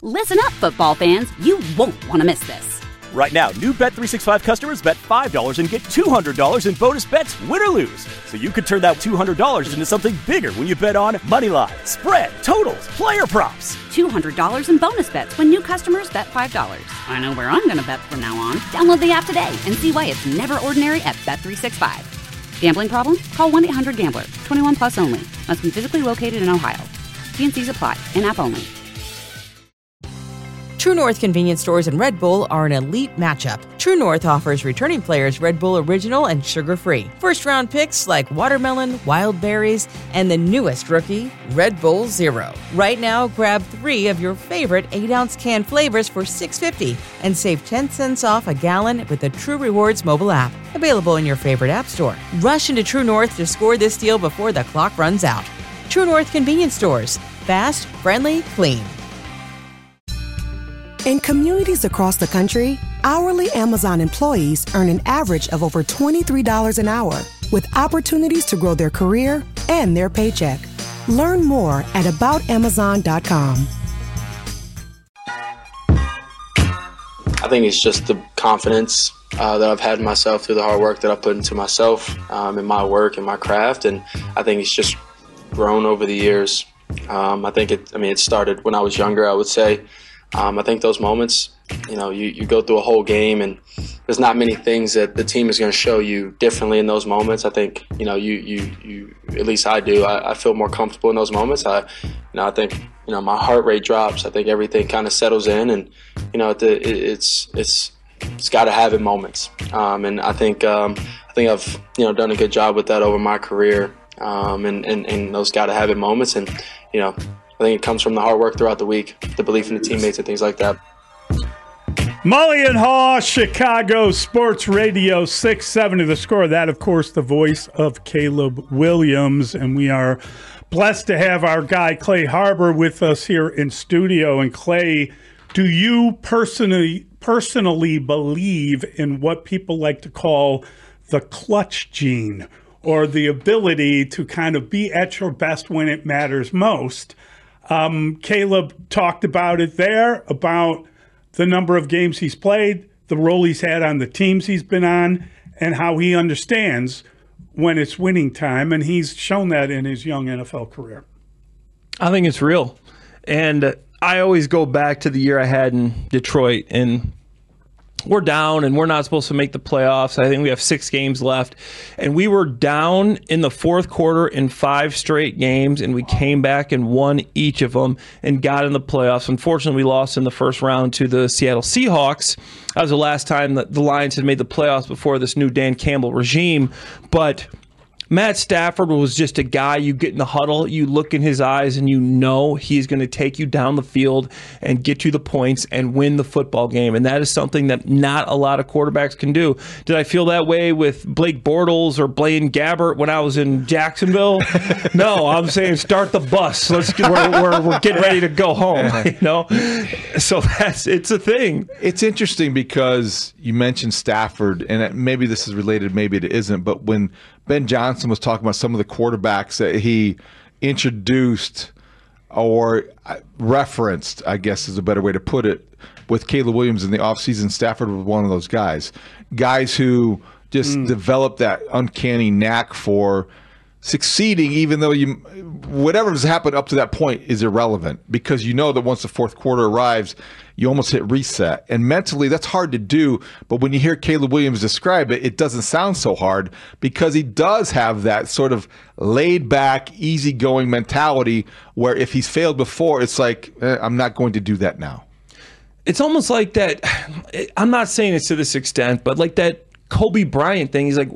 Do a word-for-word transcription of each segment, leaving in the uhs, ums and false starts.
Listen up, football fans. You won't want to miss this. Right now, new Bet three sixty-five customers bet five dollars and get two hundred dollars in bonus bets, win or lose. So you could turn that two hundred dollars into something bigger when you bet on money line, spread, totals, player props. two hundred dollars in bonus bets when new customers bet five dollars. I know where I'm going to bet from now on. Download the app today and see why it's never ordinary at Bet three sixty-five. Gambling problem? Call one eight hundred gambler. twenty-one plus only. Must be physically located in Ohio. T and C's apply. In-app only. True North convenience stores and Red Bull are an elite matchup. True North offers returning players Red Bull Original and sugar-free. First-round picks like watermelon, wild berries, and the newest rookie, Red Bull Zero. Right now, grab three of your favorite eight ounce can flavors for six dollars and fifty cents and save ten cents off a gallon with the True Rewards mobile app. Available in your favorite app store. Rush into True North to score this deal before the clock runs out. True North convenience stores. Fast, friendly, clean. In communities across the country, hourly Amazon employees earn an average of over twenty-three dollars an hour, with opportunities to grow their career and their paycheck. Learn more at about amazon dot com. I think it's just the confidence uh, that I've had in myself through the hard work that I put into myself, um, in my work and my craft, and I think it's just grown over the years. Um, I think it. I mean, it started when I was younger, I would say. Um, I think those moments, you know, you, you go through a whole game and there's not many things that the team is going to show you differently in those moments. I think, you know, you, you, you at least I do. I, I feel more comfortable in those moments. I, you know, I think, you know, my heart rate drops. I think everything kind of settles in, and, you know, the, it, it's, it's, it's got to have it moments. Um, and I think, um, I think I've, you know, done a good job with that over my career. Um, and, and, and those got to have it moments. And, you know, I think it comes from the hard work throughout the week, the belief in the teammates and things like that. Mully and Haw, Chicago Sports Radio, six seventy The Score. That, of course, the voice of Caleb Williams. And we are blessed to have our guy, Clay Harbor, with us here in studio. And, Clay, do you personally personally believe in what people like to call the clutch gene, or the ability to kind of be at your best when it matters most? Um, Caleb talked about it there, about the number of games he's played, the role he's had on the teams he's been on, and how he understands when it's winning time, and he's shown that in his young N F L career. I think it's real. And I always go back to the year I had in Detroit, and we're down and we're not supposed to make the playoffs. I think we have six games left. And we were down in the fourth quarter in five straight games, and we came back and won each of them and got in the playoffs. Unfortunately, we lost in the first round to the Seattle Seahawks. That was the last time that the Lions had made the playoffs before this new Dan Campbell regime. But Matt Stafford was just a guy, you get in the huddle, you look in his eyes, and you know he's going to take you down the field and get you the points and win the football game. And that is something that not a lot of quarterbacks can do. Did I feel that way with Blake Bortles or Blaine Gabbert when I was in Jacksonville? No, I'm saying start the bus. Let's get, we're, we're, we're getting ready to go home. You know, so that's it's a thing. It's interesting because you mentioned Stafford, and maybe this is related, maybe it isn't, but when Ben Johnson was talking about some of the quarterbacks that he introduced or referenced, I guess is a better way to put it, with Caleb Williams in the offseason. Stafford was one of those guys. Guys who just mm. developed that uncanny knack for succeeding, even though you whatever has happened up to that point is irrelevant, because you know that once the fourth quarter arrives, you almost hit reset. And mentally, that's hard to do. But when you hear Caleb Williams describe it, it doesn't sound so hard, because he does have that sort of laid-back, easygoing mentality where if he's failed before, it's like, eh, I'm not going to do that now. It's almost like that. I'm not saying it's to this extent, but like that Kobe Bryant thing. He's like,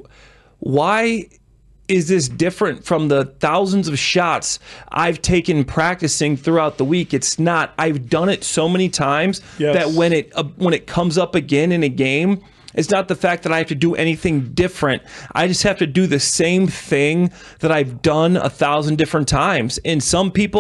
why is this different from the thousands of shots I've taken practicing throughout the week? It's not. I've done it so many times yes. that when it uh, when it comes up again in a game, it's not the fact that I have to do anything different. I just have to do the same thing that I've done a thousand different times. And some people,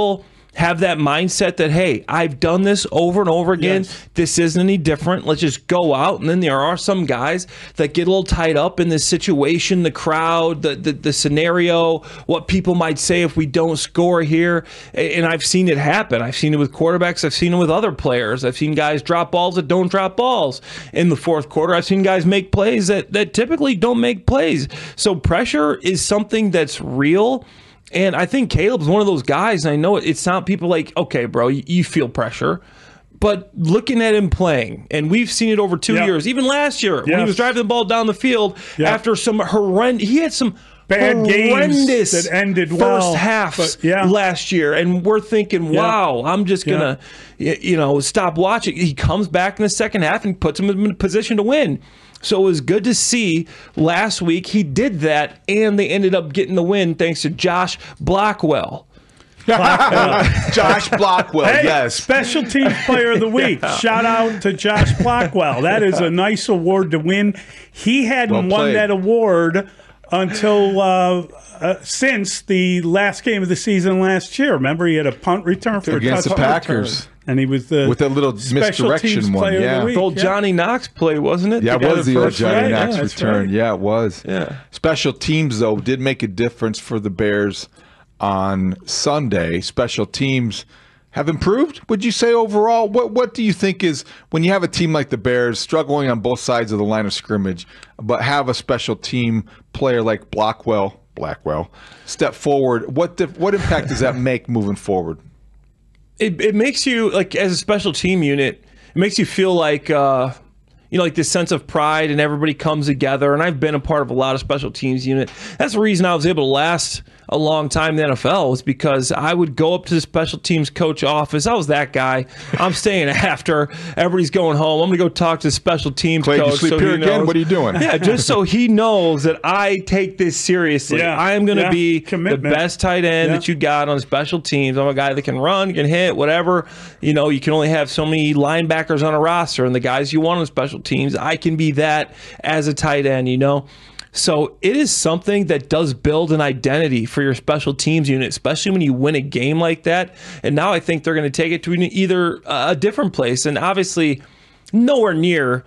have that mindset that, hey, I've done this over and over again. Yes. This isn't any different. Let's just go out. And then there are some guys that get a little tied up in this situation, the crowd, the, the, the scenario, what people might say if we don't score here. And I've seen it happen. I've seen it with quarterbacks. I've seen it with other players. I've seen guys drop balls that don't drop balls in the fourth quarter. I've seen guys make plays that, that typically don't make plays. So pressure is something that's real. And I think Caleb's one of those guys, and I know it's not people like, okay, bro, you, you feel pressure. But looking at him playing, and we've seen it over two yep. years, even last year, yes. when he was driving the ball down the field yep. after some horrendous, he had some bad horrendous games that ended first well, half but, yeah. last year. And we're thinking, wow, yeah. I'm just going to, yeah. you know, stop watching. He comes back in the second half and puts him in a position to win. So it was good to see last week he did that, and they ended up getting the win thanks to Josh Blackwell. Blackwell. Josh Blackwell, hey, yes. Special Teams Player of the Week. Yeah. Shout out to Josh Blackwell. That is a nice award to win. He hadn't well won that award until uh, uh, since the last game of the season last year. Remember, he had a punt return for against a the Packers. Return. And he was the with that little misdirection one, yeah. Week, the old yeah. Johnny Knox play, wasn't it? Yeah, it was the old Johnny right. Knox yeah, return. right. Yeah, it was. Yeah. Special teams, though, did make a difference for the Bears on Sunday. Special teams have improved, would you say, overall? What What do you think is, when you have a team like the Bears struggling on both sides of the line of scrimmage, but have a special team player like Blackwell, Blackwell step forward, what dif- what impact does that make moving forward? It it makes you, like, as a special team unit, it makes you feel like, uh, you know, like this sense of pride and everybody comes together. And I've been a part of a lot of special teams unit. That's the reason I was able to last a long time in the N F L, was because I would go up to the special teams coach office. I was that guy. I'm staying after. Everybody's going home. I'm going to go talk to the special teams Clay, coach. you sleep so here he again? knows. What are you doing? Yeah, just so he knows that I take this seriously. Yeah, I am going to yeah. be Commitment. the best tight end yeah. that you got on special teams. I'm a guy that can run, can hit, whatever. You know, you can only have so many linebackers on a roster, and the guys you want on special teams, I can be that as a tight end, you know. So it is something that does build an identity for your special teams unit, especially when you win a game like that. And now I think they're going to take it to either a different place, and obviously nowhere near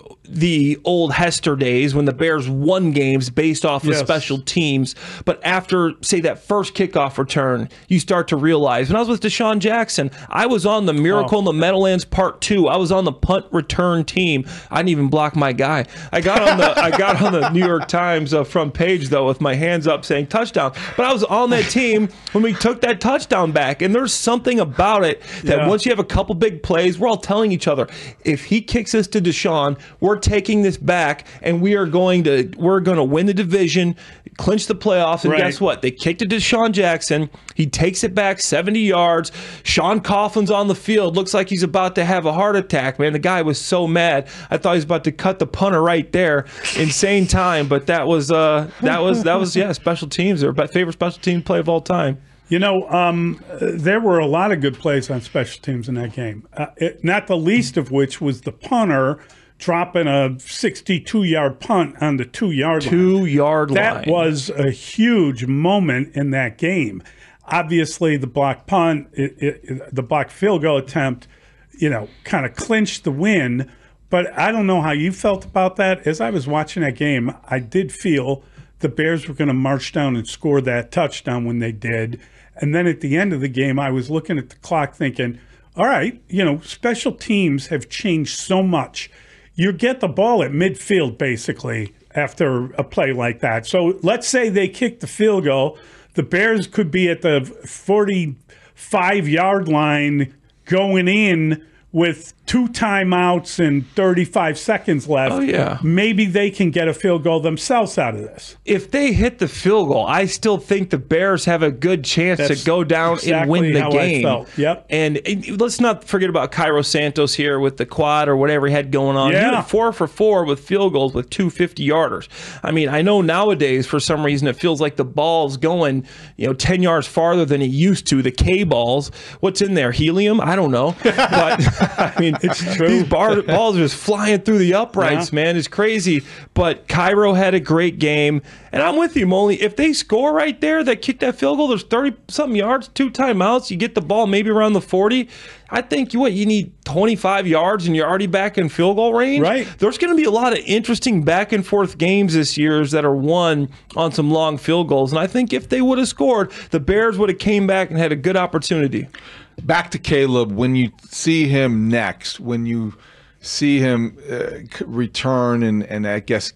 the old Hester days when the Bears won games based off of yes. special teams. But after, say, that first kickoff return, you start to realize, when I was with Deshaun Jackson, I was on the Miracle oh. in the Meadowlands Part Two. I was on the punt return team. I didn't even block my guy. I got on the I got on the New York Times uh, front page, though, with my hands up saying touchdown. But I was on that team when we took that touchdown back. And there's something about it that yeah. once you have a couple big plays, we're all telling each other, if he kicks this to Deshaun, we're taking this back, and we are going to we're going to win the division, clinch the playoffs. And right. guess what? They kicked it to Deshaun Jackson. He takes it back seventy yards. Sean Coughlin's on the field. Looks like he's about to have a heart attack, man. The guy was so mad. I thought he was about to cut the punter right there. Insane time, but that was uh that was that was yeah, special teams. Their favorite special team play of all time. You know, um, there were a lot of good plays on special teams in that game, uh, it, not the least of which was the punter dropping a sixty-two-yard punt on the two-yard line. Two-yard line. That was a huge moment in that game. Obviously, the block punt, it, it, the block field goal attempt, you know, kind of clinched the win. But I don't know how you felt about that. As I was watching that game, I did feel the Bears were going to march down and score that touchdown when they did. And then at the end of the game, I was looking at the clock thinking, all right, you know, special teams have changed so much. You get the ball at midfield, basically, after a play like that. So let's say they kick the field goal. The Bears could be at the forty-five-yard line going in with two timeouts and thirty-five seconds left. Oh, yeah. Maybe they can get a field goal themselves out of this. If they hit the field goal, I still think the Bears have a good chance That's to go down exactly and win the how game. I felt. Yep. And, and let's not forget about Cairo Santos here with the quad or whatever he had going on. Yeah. He went four for four with field goals with two fifty-yarders. I mean, I know nowadays for some reason it feels like the ball's going, you know, ten yards farther than it used to, the K balls. What's in there? Helium? I don't know. But I mean, It's true. these bar- balls are just flying through the uprights, Yeah. man. It's crazy. But Cairo had a great game. And I'm with you, Molly. If they score right there, that kick that field goal, there's thirty-something yards, two timeouts. You get the ball maybe around the forty. I think you what you need twenty-five yards and you're already back in field goal range. Right. There's going to be a lot of interesting back and forth games this year that are won on some long field goals. And I think if they would have scored, the Bears would have came back and had a good opportunity. Back to Caleb, when you see him next, when you see him uh, return and, and I guess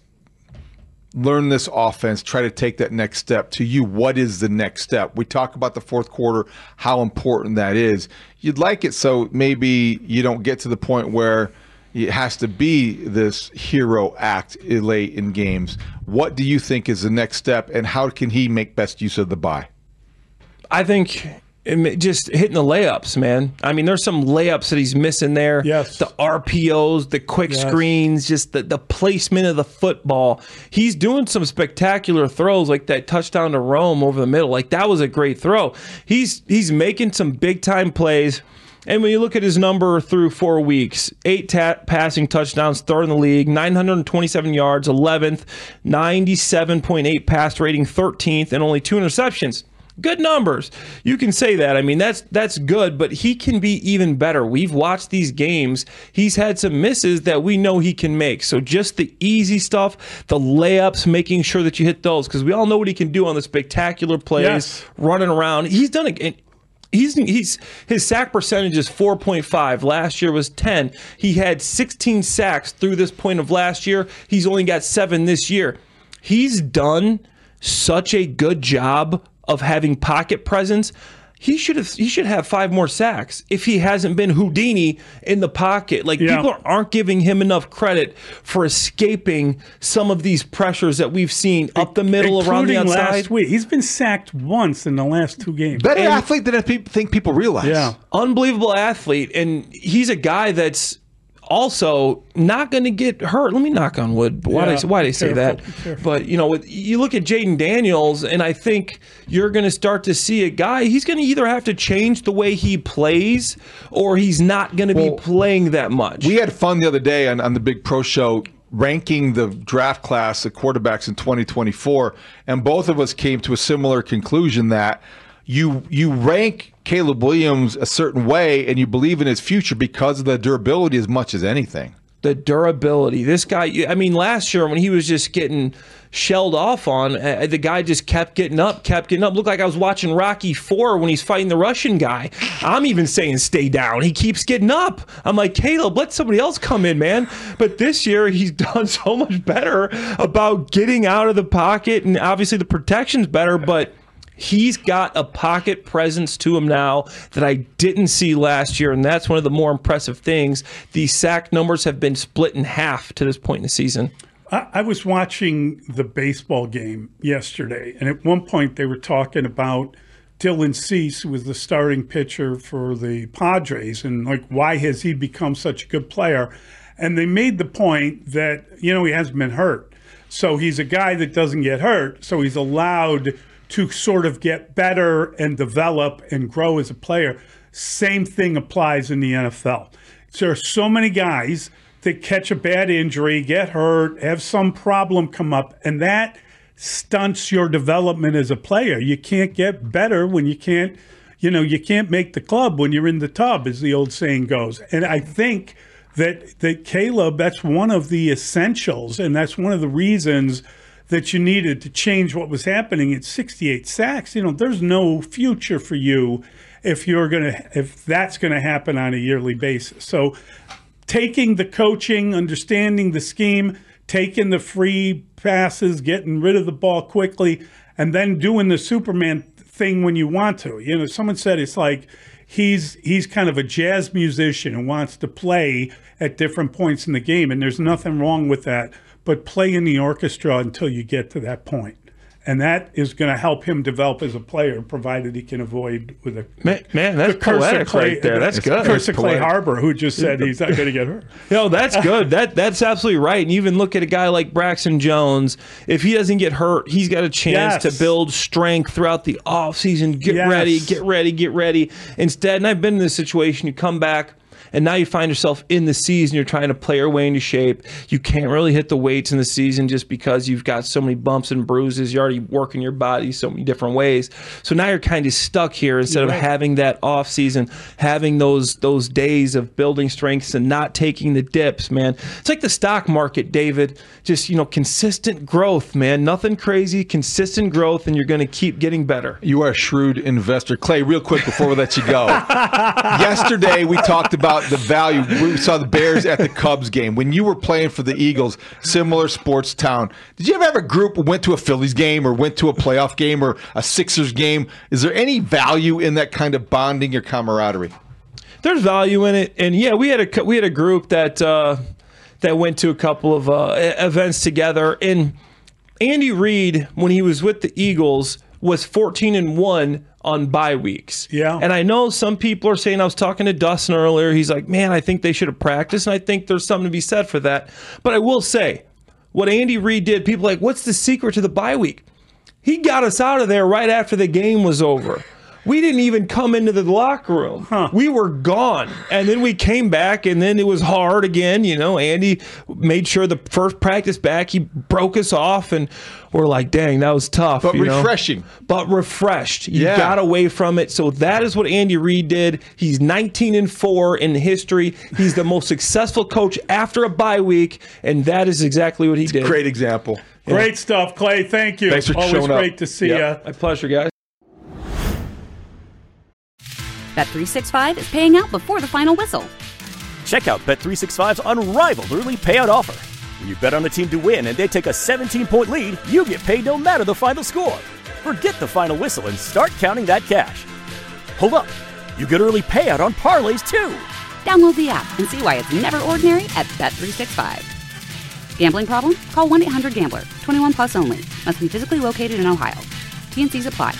learn this offense, try to take that next step, to you, what is the next step? We talk about the fourth quarter, how important that is. You'd like it so maybe you don't get to the point where it has to be this hero act late in games. What do you think is the next step, and how can he make best use of the bye? I think it- just hitting the layups, man. I mean, there's some layups that he's missing there. Yes. The R P Os, the quick Yes. screens, just the, the placement of the football. He's doing some spectacular throws, like that touchdown to Rome over the middle. Like, that was a great throw. He's he's making some big-time plays. And when you look at his number through four weeks, eight ta- passing touchdowns, third in the league, nine hundred twenty-seven yards, eleventh, ninety-seven point eight pass rating, thirteenth, and only two interceptions. Good numbers. You can say that. I mean, that's that's good, but he can be even better. We've watched these games. He's had some misses that we know he can make. So just the easy stuff, the layups, making sure that you hit those, because we all know what he can do on the spectacular plays, Yes. running around. He's done it. He's he's his sack percentage is four point five. Last year was ten. He had sixteen sacks through this point of last year. He's only got seven this year. He's done such a good job of having pocket presence. He should have he should have five more sacks if he hasn't been Houdini in the pocket. Like, Yeah. people aren't giving him enough credit for escaping some of these pressures that we've seen up the middle, around the Including outside. last week. He's been sacked once in the last two games. Better athlete than I pe- think people realize. Yeah. Unbelievable athlete, and he's a guy that's also not going to get hurt. Let me knock on wood. Why Yeah, did I, why did I say be that? careful, be careful. But, you know, with, you look at Jaden Daniels, and I think you're going to start to see a guy, he's going to either have to change the way he plays, or he's not going to Well, be playing that much. We had fun the other day on, on the Big Pro Show ranking the draft class of quarterbacks in twenty twenty-four, and both of us came to a similar conclusion that you you rank Caleb Williams a certain way and you believe in his future because of the durability as much as anything. The durability. This guy, I mean, last year when he was just getting shelled off on, uh, the guy just kept getting up, kept getting up. Looked like I was watching Rocky four when he's fighting the Russian guy. I'm even saying stay down. He keeps getting up. I'm like, Caleb, let somebody else come in, man. But this year he's done so much better about getting out of the pocket, and obviously the protection's better, but he's got a pocket presence to him now that I didn't see last year, and that's one of the more impressive things. The sack numbers have been split in half to this point in the season. I, I was watching the baseball game yesterday, and at one point they were talking about Dylan Cease, who was the starting pitcher for the Padres, and like, why has he become such a good player? And they made the point that, you know, he hasn't been hurt. So he's a guy that doesn't get hurt, so he's allowed to sort of get better and develop and grow as a player. Same thing applies in the N F L. There are so many guys that catch a bad injury, get hurt, have some problem come up, and that stunts your development as a player. You can't get better when you can't, you know, you can't make the club when you're in the tub, as the old saying goes. And I think that that Caleb, that's one of the essentials, and that's one of the reasons that you needed to change what was happening at sixty-eight sacks. You know, there's no future for you if you're gonna if that's gonna happen on a yearly basis. So taking the coaching, understanding the scheme, taking the free passes, getting rid of the ball quickly, and then doing the Superman thing when you want to. You know, someone said it's like he's he's kind of a jazz musician who wants to play at different points in the game, and there's nothing wrong with that. But play in the orchestra until you get to that point. And that is going to help him develop as a player, provided he can avoid with a Man, man that's the curse of poetic Clay, right there. That's the good. Curse of Clay poetic. Harbor, who just said he's not going to get hurt. No, that's good. That that's absolutely right. And even look at a guy like Braxton Jones. If he doesn't get hurt, he's got a chance Yes. to build strength throughout the offseason. Get Yes. ready, get ready, get ready. Instead, and I've been in this situation, you come back And now you find yourself in the season. You're trying to play your way into shape. You can't really hit the weights in the season just because you've got so many bumps and bruises. You're already working your body so many different ways. So now you're kind of stuck here instead Right. of having that off season, having those those days of building strengths and not taking the dips, man. It's like the stock market, David. Just, you know, consistent growth, man. Nothing crazy, consistent growth, and you're going to keep getting better. You are a shrewd investor. Clay, real quick before we let you go. Yesterday, we talked about the value. We saw the Bears at the Cubs game. When you were playing for the Eagles, similar sports town, did you ever have a group who went to a Phillies game or went to a playoff game or a Sixers game? Is there any value in that kind of bonding or camaraderie? There's value in it, and yeah, we had a we had a group that uh, that went to a couple of uh, events together. And Andy Reid, when he was with the Eagles, was fourteen and one on bye weeks. Yeah. And I know some people are saying, I was talking to Dustin earlier, he's like, man, I think they should have practiced, and I think there's something to be said for that. But I will say, what Andy Reid did, people are like, what's the secret to the bye week? He got us out of there right after the game was over. We didn't even come into the locker room. Huh. We were gone. And then we came back, and then it was hard again. You know, Andy made sure the first practice back, he broke us off, and we're like, dang, that was tough. But you know? refreshing. But refreshed. You Yeah. got away from it. So that is what Andy Reid did. He's nineteen and four in history. He's the most successful coach after a bye week, and that is exactly what he did. Great example. Yeah. Great stuff, Clay. Thank you. Thanks for Always showing up. great to see Yep. you. My pleasure, guys. Bet three sixty-five is paying out before the final whistle. Check out Bet three sixty-five's unrivaled early payout offer. When you bet on a team to win and they take a seventeen-point lead, you get paid no matter the final score. Forget the final whistle and start counting that cash. Hold up. You get early payout on parlays, too. Download the app and see why it's never ordinary at Bet three sixty-five. Gambling problem? Call one eight hundred gambler. twenty-one plus only. Must be physically located in Ohio. T and Cs apply.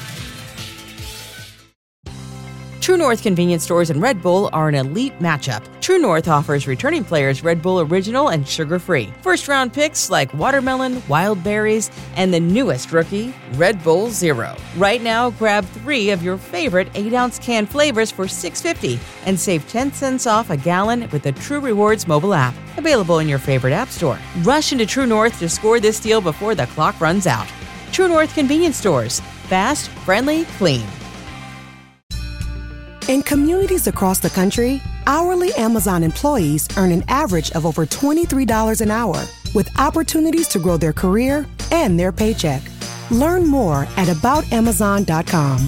True North convenience stores and Red Bull are an elite matchup. True North offers returning players Red Bull Original and sugar-free. First-round picks like watermelon, wild berries, and the newest rookie, Red Bull Zero. Right now, grab three of your favorite eight-ounce can flavors for six dollars and fifty cents and save ten cents off a gallon with the True Rewards mobile app. Available in your favorite app store. Rush into True North to score this deal before the clock runs out. True North convenience stores. Fast, friendly, clean. In communities across the country, hourly Amazon employees earn an average of over twenty-three dollars an hour, with opportunities to grow their career and their paycheck. Learn more at about amazon dot com.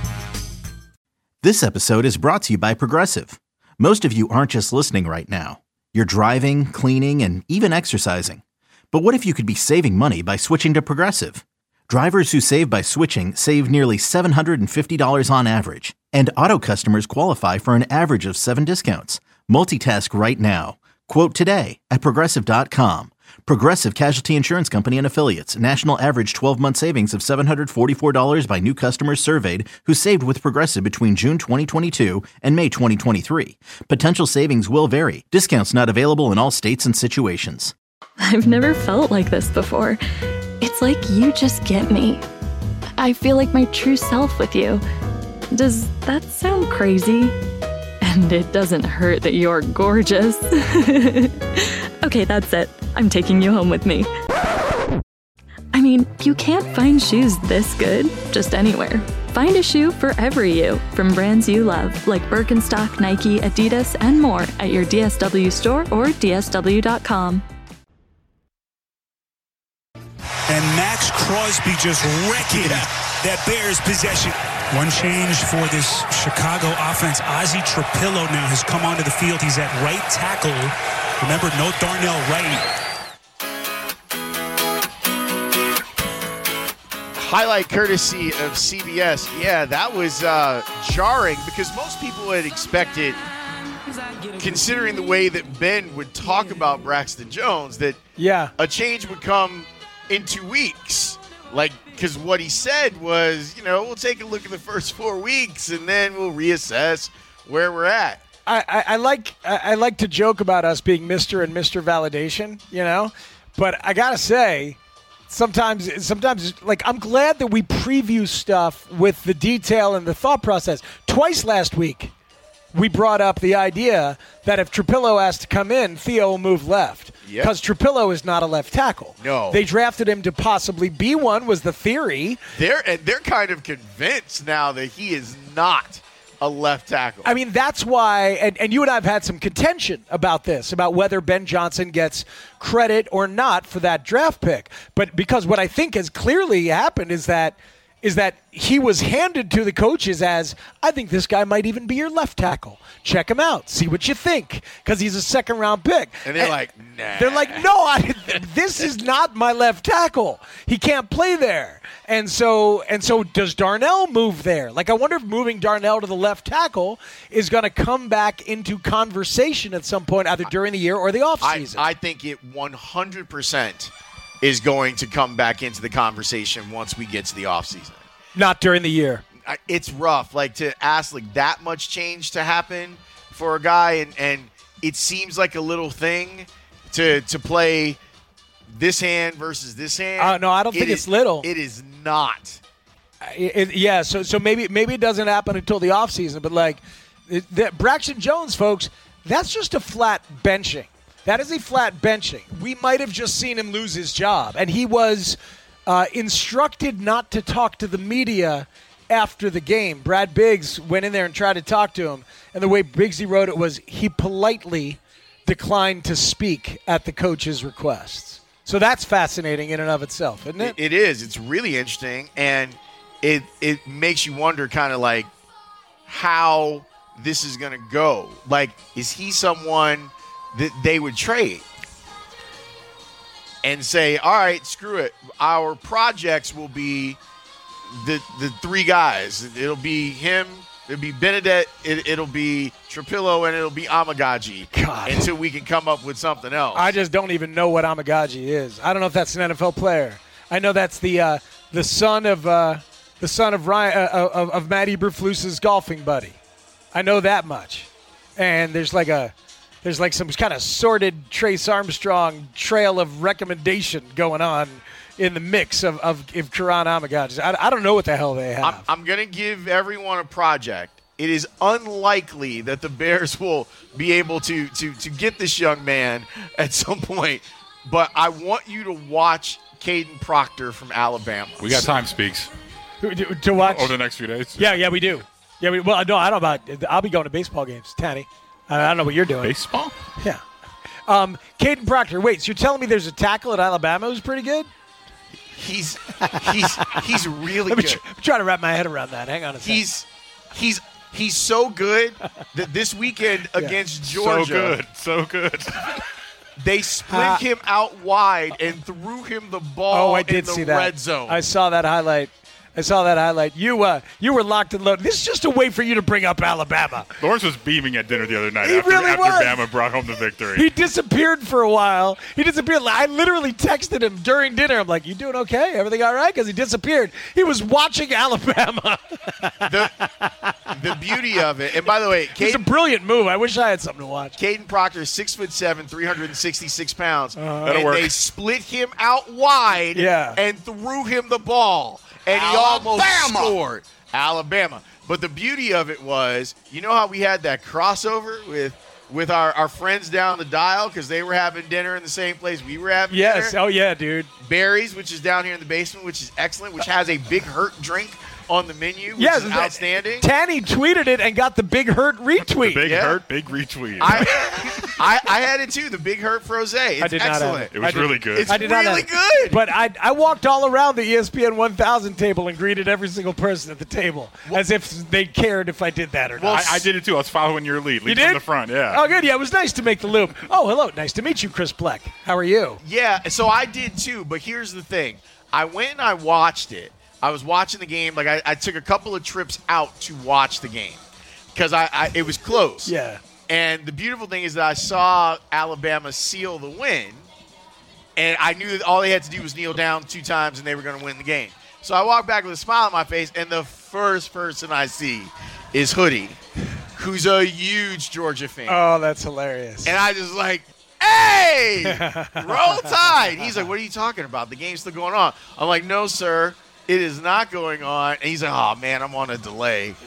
This episode is brought to you by Progressive. Most of you aren't just listening right now. You're driving, cleaning, and even exercising. But what if you could be saving money by switching to Progressive? Drivers who save by switching save nearly seven hundred fifty dollars on average. And auto customers qualify for an average of seven discounts. Multitask right now. Quote today at Progressive dot com. Progressive Casualty Insurance Company and Affiliates. National average twelve-month savings of seven hundred forty-four dollars by new customers surveyed who saved with Progressive between June twenty twenty-two and May twenty twenty-three. Potential savings will vary. Discounts not available in all states and situations. I've never felt like this before. It's like you just get me. I feel like my true self with you. Does that sound crazy? And it doesn't hurt that you're gorgeous. Okay, that's it. I'm taking you home with me. I mean, you can't find shoes this good just anywhere. Find a shoe for every you from brands you love, like Birkenstock, Nike, Adidas, and more at your D S W store or D S W dot com. And Max Crosby just wrecking yeah. that Bears possession. One change for this Chicago offense. Ozzie Trapillo now has come onto the field. He's at right tackle. Remember, no Darnell Wright. Highlight courtesy of C B S. Yeah, that was uh, jarring because most people had expected, considering the way that Ben would talk about Braxton Jones, that yeah. a change would come in two weeks. Like, because what he said was, you know, we'll take a look at the first four weeks and then we'll reassess where we're at. I, I, I like I, I like to joke about us being Mister and Mister Validation, you know, but I gotta say, sometimes sometimes like I'm glad that we preview stuff with the detail and the thought process. Twice last week, we brought up the idea that if Trapillo has to come in, Theo will move left. Because yep. Trapillo is not a left tackle. No. They drafted him to possibly be one, was the theory. They're, and they're kind of convinced now that he is not a left tackle. I mean, that's why, and, and you and I have had some contention about this, about whether Ben Johnson gets credit or not for that draft pick. But because what I think has clearly happened is that is that he was handed to the coaches as, I think this guy might even be your left tackle. Check him out. See what you think. Because he's a second-round pick. And they're and like, nah. They're like, no, I, this is not my left tackle. He can't play there. And so and so does Darnell move there? Like, I wonder if moving Darnell to the left tackle is going to come back into conversation at some point, either during the year or the offseason. I, I think it one hundred percent is going to come back into the conversation once we get to the offseason. Not during the year. It's rough, like, to ask like that much change to happen for a guy, and, and it seems like a little thing to to play this hand versus this hand. Uh, no, I don't it think is, it's little. It is not. It, it, yeah, so so maybe maybe it doesn't happen until the offseason, but like it, the, Braxton Jones, folks, that's just a flat benching. That is a flat benching. We might have just seen him lose his job, and he was uh, instructed not to talk to the media after the game. Brad Biggs went in there and tried to talk to him, and the way Biggsy wrote it was he politely declined to speak at the coach's requests. So that's fascinating in and of itself, isn't it? It, it is. It's really interesting, and it it makes you wonder kind of like how this is going to go. Like, is he someone that they would trade and say, all right, screw it, our projects will be the the three guys. It'll be him, it'll be Benedette, it, it'll be Trapillo, and it'll be Amagaji. God. Until we can come up with something else. I just don't even know what Amagaji is. I don't know if that's an N F L player. I know that's the uh, the son of uh, the son of Ryan uh, of, of Matt Eberflus's golfing buddy. I know that much. And there's like a there's like some kind of sordid Trace Armstrong trail of recommendation going on in the mix of, of, of Karan Amagaji. I, I don't know what the hell they have. I'm, I'm going to give everyone a project. It is unlikely that the Bears will be able to, to, to get this young man at some point, but I want you to watch Caden Proctor from Alabama. We got time, Speaks. To, to watch? Over the next few days. Yeah, yeah, we do. Yeah, we, well, no, I don't know about – I'll be going to baseball games, Tanny. I don't know what you're doing. Baseball? Yeah. Um, Caden Proctor, wait, so you're telling me there's a tackle at Alabama who's pretty good? He's he's he's really Let me good. tr- I'm trying to wrap my head around that. Hang on a second. He's he's he's so good that this weekend Yeah. against Georgia, So good. So good. they split Uh, him out wide and threw him the ball Oh, I did in the see that. red zone. I saw that highlight. I saw that highlight. You uh, you were locked and loaded. This is just a way for you to bring up Alabama. Lawrence was beaming at dinner the other night He after, really after was. Bama brought home the victory. He disappeared for a while. He disappeared. I literally texted him during dinner. I'm like, you doing okay? Everything all right? Because he disappeared. He was watching Alabama. the, the beauty of it, and by the way, It's a Caden, brilliant move. I wish I had something to watch. Caden Proctor is six foot seven, three hundred sixty-six pounds, That'll and work. they split him out wide Yeah. and threw him the ball. And he almost scored. Alabama. But the beauty of it was, you know how we had that crossover with with our, our friends down the dial because they were having dinner in the same place we were having Yes. dinner? Oh, yeah, dude. Barry's, which is down here in the basement, which is excellent, which has a Big Hurt drink on the menu, which Yes, is that- outstanding. Tanny tweeted it and got the Big Hurt retweet. Big Yeah. hurt, big retweet. I, I I had it too, the Big Hurt Frosé. It's I did not have excellent. it. it was I did- really good. It's I did not really have- good. But I I walked all around the E S P N one thousand table and greeted every single person at the table as if they cared if I did that or not. I, I did it too. I was following your lead. Lead You from did? the front, yeah. Oh, good. Yeah, it was nice to make the loop. Oh, hello. Nice to meet you, Chris Bleck. How are you? Yeah, so I did too, but here's the thing. I went and I watched it. I was watching the game. Like, I, I took a couple of trips out to watch the game because I, I it was close. Yeah. And the beautiful thing is that I saw Alabama seal the win, and I knew that all they had to do was kneel down two times and they were going to win the game. So I walked back with a smile on my face, and the first person I see is Hoodie, who's a huge Georgia fan. Oh, that's hilarious. And I just like, hey, roll tide. He's like, what are you talking about? The game's still going on. I'm like, no, sir, it is not going on. And he's like, oh, man, I'm on a delay.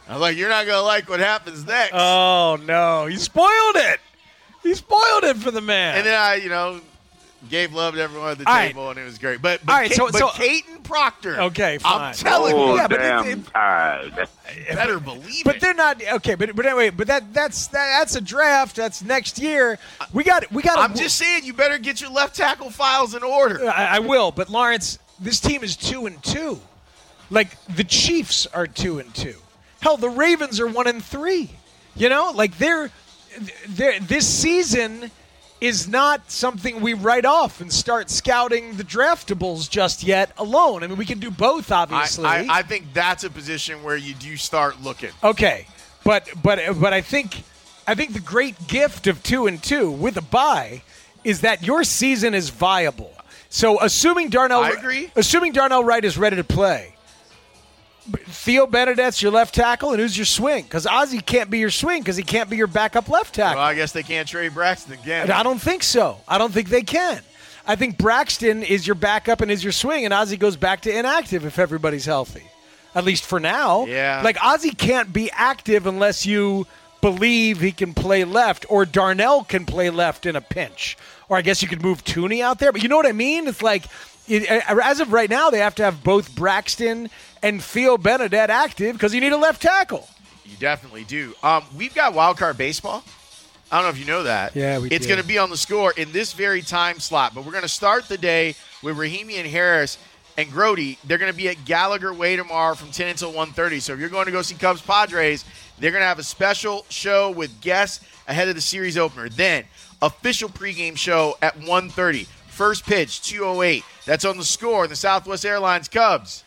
I was like, you're not going to like what happens next. Oh, no. He spoiled it. He spoiled it for the man. And then I, you know, gave love to everyone at the All table, right. and it was great. But, but, All right, Kate, so- but so- Caton Proctor. Okay, fine. I'm telling oh, you. yeah, but damn it- it- tired. Better believe But it. they're not okay. But but anyway, but that that's that, that's a draft. That's next year. We got we got. I'm just saying, you better get your left tackle files in order. I, I will. But Lawrence, this team is two and two. Like the Chiefs are two and two. Hell, the Ravens are one and three. You know, like they're they're this season is not something we write off and start scouting the draftables just yet alone. I mean, we can do both, obviously. I, I, I think that's a position where you do start looking. Okay, but but but I think I think the great gift of two and two with a bye is that your season is viable. So assuming Darnell, I agree. Assuming Darnell Wright is ready to play, Theo Benedette's your left tackle, and who's your swing? Because Ozzie can't be your swing because he can't be your backup left tackle. Well, I guess they can't trade Braxton again. I don't think so. I don't think they can. I think Braxton is your backup and is your swing, and Ozzie goes back to inactive if everybody's healthy, at least for now. Yeah. Like Ozzie can't be active unless you believe he can play left, or Darnell can play left in a pinch, or I guess you could move Tooney out there. But you know what I mean? It's like it, as of right now, they have to have both Braxton and Theo Benedette active because you need a left tackle. You definitely do. Um, we've got Wild Card Baseball. I don't know if you know that. Yeah, we It's do. going to be on the score in this very time slot. But we're going to start the day with Rahimi and Harris and Grody. They're going to be at Gallagher Way tomorrow from ten until one thirty. So if you're going to go see Cubs Padres, they're going to have a special show with guests ahead of the series opener. Then, official pregame show at one thirty. First pitch, two oh eight. That's on the score in the Southwest Airlines Cubs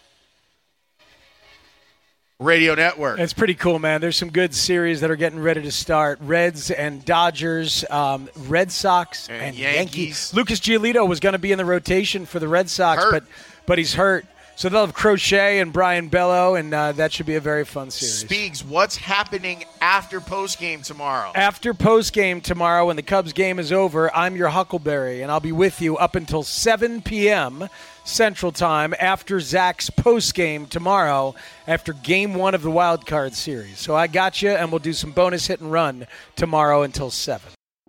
Radio Network. It's pretty cool, man. There's some good series that are getting ready to start. Reds and Dodgers, um, Red Sox and, And Yankees. Yankees. Lucas Giolito was going to be in the rotation for the Red Sox, Hurt. but but he's hurt. So they'll have Crochet and Brian Bello, and uh, that should be a very fun series. Speaks, what's happening after postgame tomorrow? After postgame tomorrow, when the Cubs game is over, I'm your Huckleberry, and I'll be with you up until seven p.m. Central Time after Zach's postgame tomorrow after game one of the Wild Card Series. So I got you, and we'll do some bonus hit and run tomorrow until seven.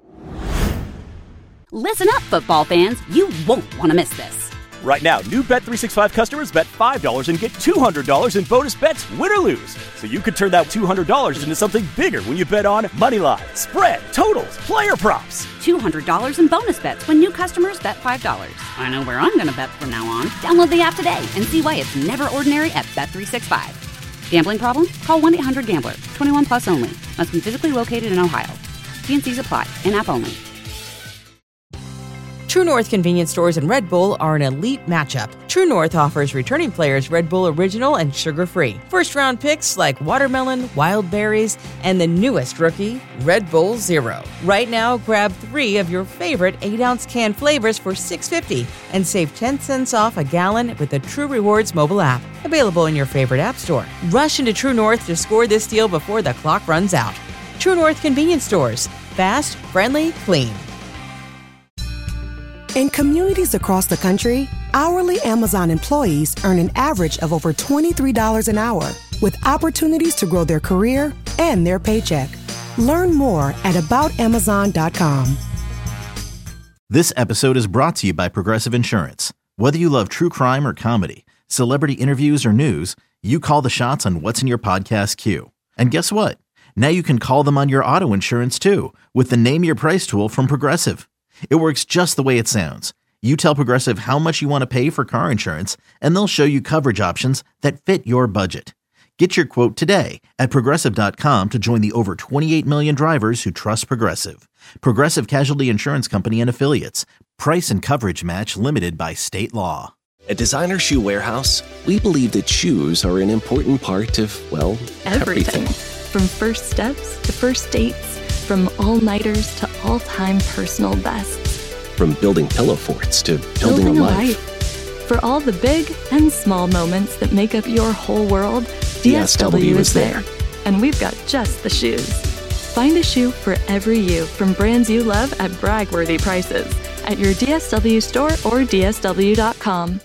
Listen up, football fans. You won't want to miss this. Right now, new Bet three sixty-five customers bet five dollars and get two hundred dollars in bonus bets, win or lose. So you could turn that two hundred dollars into something bigger when you bet on money line, spread, totals, player props. two hundred dollars in bonus bets when new customers bet five dollars. I know where I'm going to bet from now on. Download the app today and see why it's never ordinary at Bet three sixty-five. Gambling problem? Call one eight hundred gambler. twenty-one plus only. Must be physically located in Ohio. T and C's apply. In-app only. True North convenience stores and Red Bull are an elite matchup. True North offers returning players Red Bull Original and sugar-free. First-round picks like watermelon, wild berries, and the newest rookie, Red Bull Zero. Right now, grab three of your favorite eight ounce can flavors for six dollars and fifty cents and save ten cents off a gallon with the True Rewards mobile app. Available in your favorite app store. Rush into True North to score this deal before the clock runs out. True North convenience stores. Fast, friendly, clean. In communities across the country, hourly Amazon employees earn an average of over twenty-three dollars an hour, with opportunities to grow their career and their paycheck. Learn more at about amazon dot com. This episode is brought to you by Progressive Insurance. Whether you love true crime or comedy, celebrity interviews or news, you call the shots on what's in your podcast queue. And guess what? Now you can call them on your auto insurance too, with the Name Your Price tool from Progressive. It works just the way it sounds. You tell Progressive how much you want to pay for car insurance, and they'll show you coverage options that fit your budget. Get your quote today at Progressive dot com to join the over twenty-eight million drivers who trust Progressive. Progressive Casualty Insurance Company and Affiliates. Price and coverage match limited by state law. At Designer Shoe Warehouse, we believe that shoes are an important part of, well, Everything. everything. From first steps to first dates, from all-nighters to all-time personal bests. From building pillow forts to building, Building a a life. life. For all the big and small moments that make up your whole world, D S W is there. And we've got just the shoes. Find a shoe for every you from brands you love at brag-worthy prices at your D S W store or D S W dot com.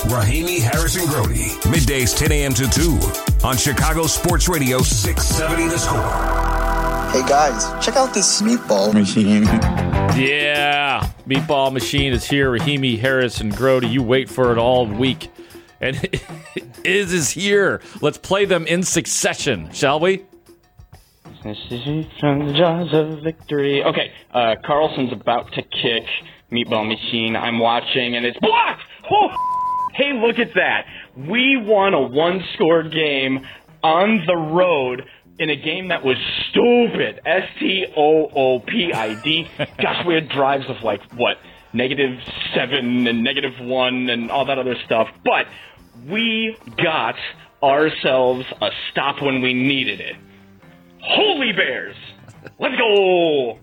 Rahimi, Harris, and Grody. Middays ten a.m. to two on Chicago Sports Radio six seventy The Score. Hey guys, check out this meatball machine. Yeah, Meatball Machine is here. Rahimi, Harris, and Grody. You wait for it all week. And it is is here. Let's play them in succession, shall we? From the jaws of victory. Okay, uh, Carlson's about to kick Meatball Machine. I'm watching, and it's blocked! Oh, hey, look at that. We won a one-score game on the road in a game that was stupid. S T O O P I D. Gosh, we had drives of like, what, negative seven and negative one and all that other stuff. But we got ourselves a stop when we needed it. Holy Bears! Let's go!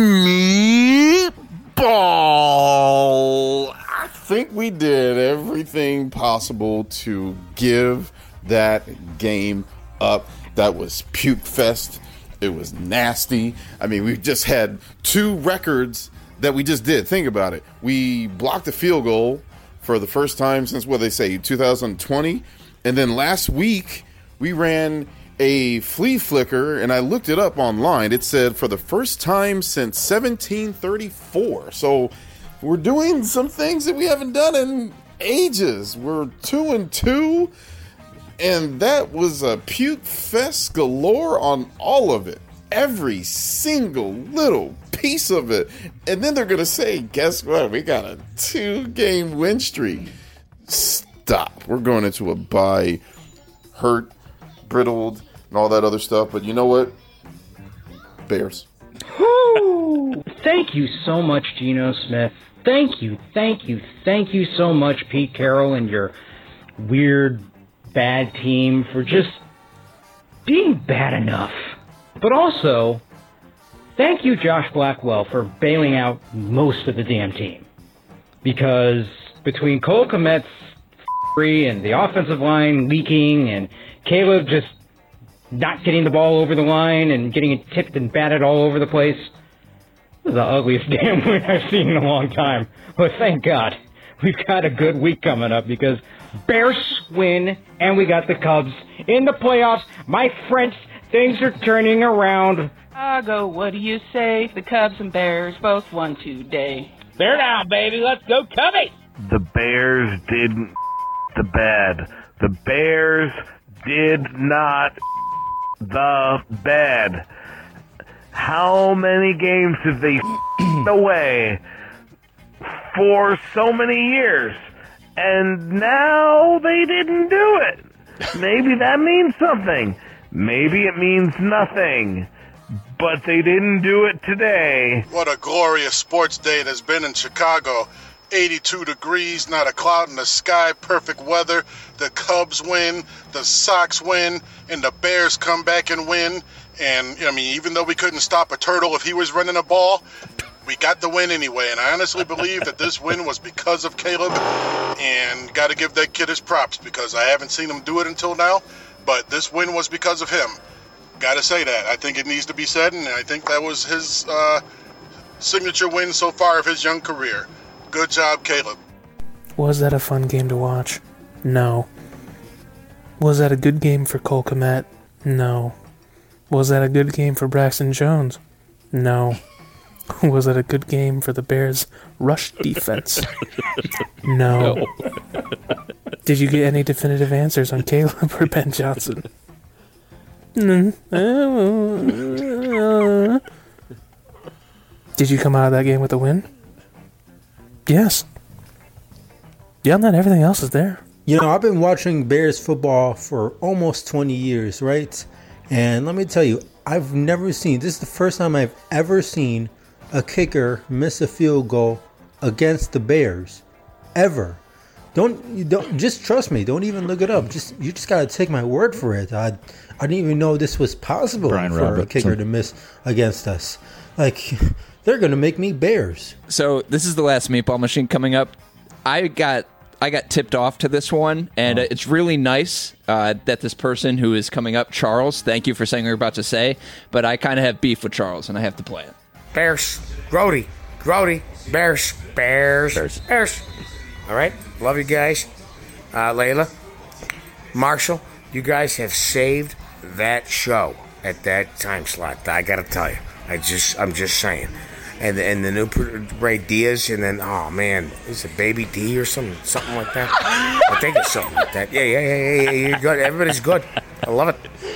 Meatball! I think we did everything possible to give that game up. That was puke fest. It was nasty. I mean, we just had two records that we just did. Think about it. We blocked a field goal for the first time since, what they say, two thousand twenty. And then last week, we ran a flea flicker, and I looked it up online. It said for the first time since seventeen thirty-four. So we're doing some things that we haven't done in ages. We're two and two, and that was a puke fest galore on all of it. Every single little piece of it. And then they're going to say, guess what? We got a two-game win streak. Stop. We're going into a bye, hurt, brittled, and all that other stuff. But you know what? Bears. Woo! Thank you so much, Geno Smith. Thank you, thank you, thank you so much, Pete Carroll and your weird, bad team for just being bad enough. But also, thank you, Josh Blackwell, for bailing out most of the damn team. Because between Cole Kmet's free and the offensive line leaking and Caleb just not getting the ball over the line and getting it tipped and batted all over the place, this is the ugliest damn win I've seen in a long time. But thank God, we've got a good week coming up because Bears win and we got the Cubs in the playoffs. My friends, things are turning around. Chicago, what do you say? The Cubs and Bears both won today. There now, baby. Let's go Cubbies. The Bears didn't the bed. The Bears did not the bed. How many games have they away for so many years? And now they didn't do it. Maybe that means something. Maybe it means nothing. But they didn't do it today. What a glorious sports day it has been in Chicago. eighty-two degrees, not a cloud in the sky, perfect weather. The Cubs win, the Sox win, and the Bears come back and win. And, I mean, even though we couldn't stop a turtle if he was running a ball, we got the win anyway. And I honestly believe that this win was because of Caleb. And got to give that kid his props because I haven't seen him do it until now. But this win was because of him. Got to say that. I think it needs to be said, and I think that was his uh, signature win so far of his young career. Good job, Caleb. Was that a fun game to watch? No. Was that a good game for Cole Kmet? No. Was that a good game for Braxton Jones? No. Was that a good game for the Bears' rush defense? No. No. Did you get any definitive answers on Caleb or Ben Johnson? Did you come out of that game with a win? Yes. Yeah, not everything else is there. You know, I've been watching Bears football for almost twenty years, right? And let me tell you, I've never seen, this is the first time I've ever seen a kicker miss a field goal against the Bears. Ever. Don't, you don't, just trust me. Don't even look it up. Just You just got to take my word for it. I, I didn't even know this was possible Brian for Robertson. a kicker to miss against us. Like, they're going to make me Bears. So this is the last Meatball Machine coming up. I got I got tipped off to this one, and oh. it's really nice uh, that this person who is coming up, Charles, thank you for saying what you're about to say, but I kind of have beef with Charles, and I have to play it. Bears. Grody. Grody. Bears. Bears. Bears. Bears. All right. Love you guys. uh, Layla, Marshall, you guys have saved that show at that time slot. I gotta tell you, I just, I'm just saying. And the, and the new Ray Diaz, and then oh man, is it Baby D or something, something like that? I think it's something like that. Yeah, yeah, yeah, yeah, yeah. You're good. Everybody's good. I love it.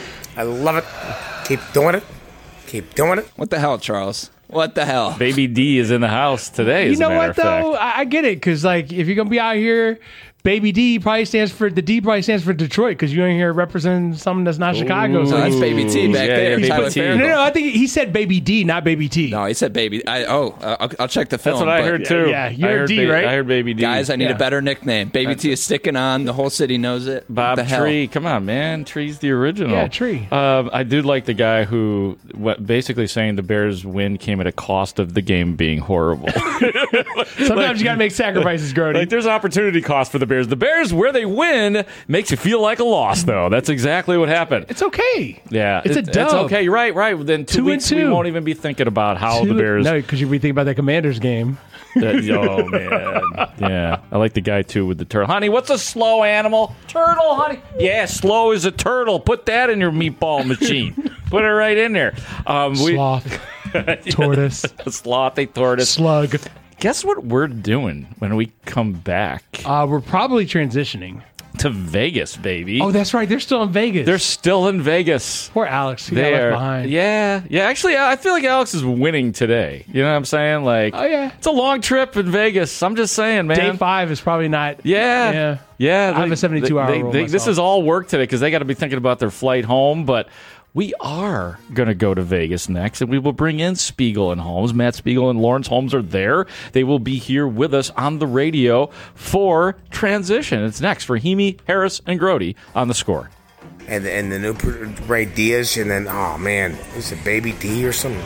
I love it. Keep doing it. Keep doing it. What the hell, Charles? What the hell? Baby D is in the house today. You as know a matter what of fact. though? I, I get it because like if you're gonna be out here, Baby D probably stands for the D probably stands for Detroit because you ain't here representing something that's not Chicago. So No, that's Baby T back Yeah, there. yeah, Tyler Baby T. Farrell. No, no, I think he said Baby D, not Baby T. No, he said Baby. I, oh, uh, I'll, I'll check the film. That's what I but- heard too. Yeah, you're I heard D, ba- right? I heard Baby D. Guys, I need Yeah. a better nickname. Baby T is sticking on. The whole city knows it. Bob What the hell? Tree, come on, man! Tree's the original. Yeah, Tree. Um, I do like the guy who what, basically saying the Bears' win came at a cost of the game being horrible. Sometimes Like- you gotta make sacrifices, Grody. Like there's opportunity cost for the Bears. The Bears, where they win, makes you feel like a loss, though. That's exactly what happened. It's okay. Yeah, It's a it- dub. It's okay. You're right. Right. Then two, Two and weeks we two. won't even be thinking about how Two- the Bears. No, because you'd be thinking about that Commanders game. That- oh man, yeah. I like the guy too with the turtle. Honey, what's a slow animal? Turtle, honey. Yeah, slow as a turtle. Put that in your meatball machine. Put it right in there. Um, we, Sloth, tortoise, sloth, a tortoise, slug. Guess what we're doing when we come back Uh, we're probably transitioning. to Vegas, baby? Oh, that's right. They're still in Vegas. They're still in Vegas. Poor Alex. He got They left are- behind. Yeah, yeah. Actually, I feel like Alex is winning today. You know what I'm saying? Like, Oh, yeah. it's a long trip in Vegas. I'm just saying, man. Day five is probably not. Yeah, Yeah. yeah. I have a seventy-two hour rule This myself. is all work today because they got to be thinking about their flight home. But we are going to go to Vegas next, and we will bring in Spiegel and Holmes. Matt Spiegel and Lawrence Holmes are there. They will be here with us on the radio for Transition. It's next for Rahimi, Harris, and Grody on The Score. And the, and the new Ray Diaz, and then oh man, is it Baby D or something?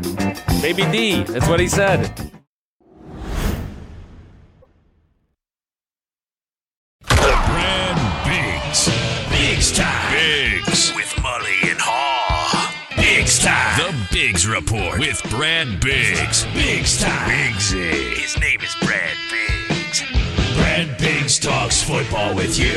Baby D, that's what he said. Brad Biggs. Biggs time. Biggs. With Mully and Haw. Biggs time. The Biggs Report with Brad Biggs. Biggs time. Biggsy. His name is Brad Biggs. Brad Biggs talks football with you.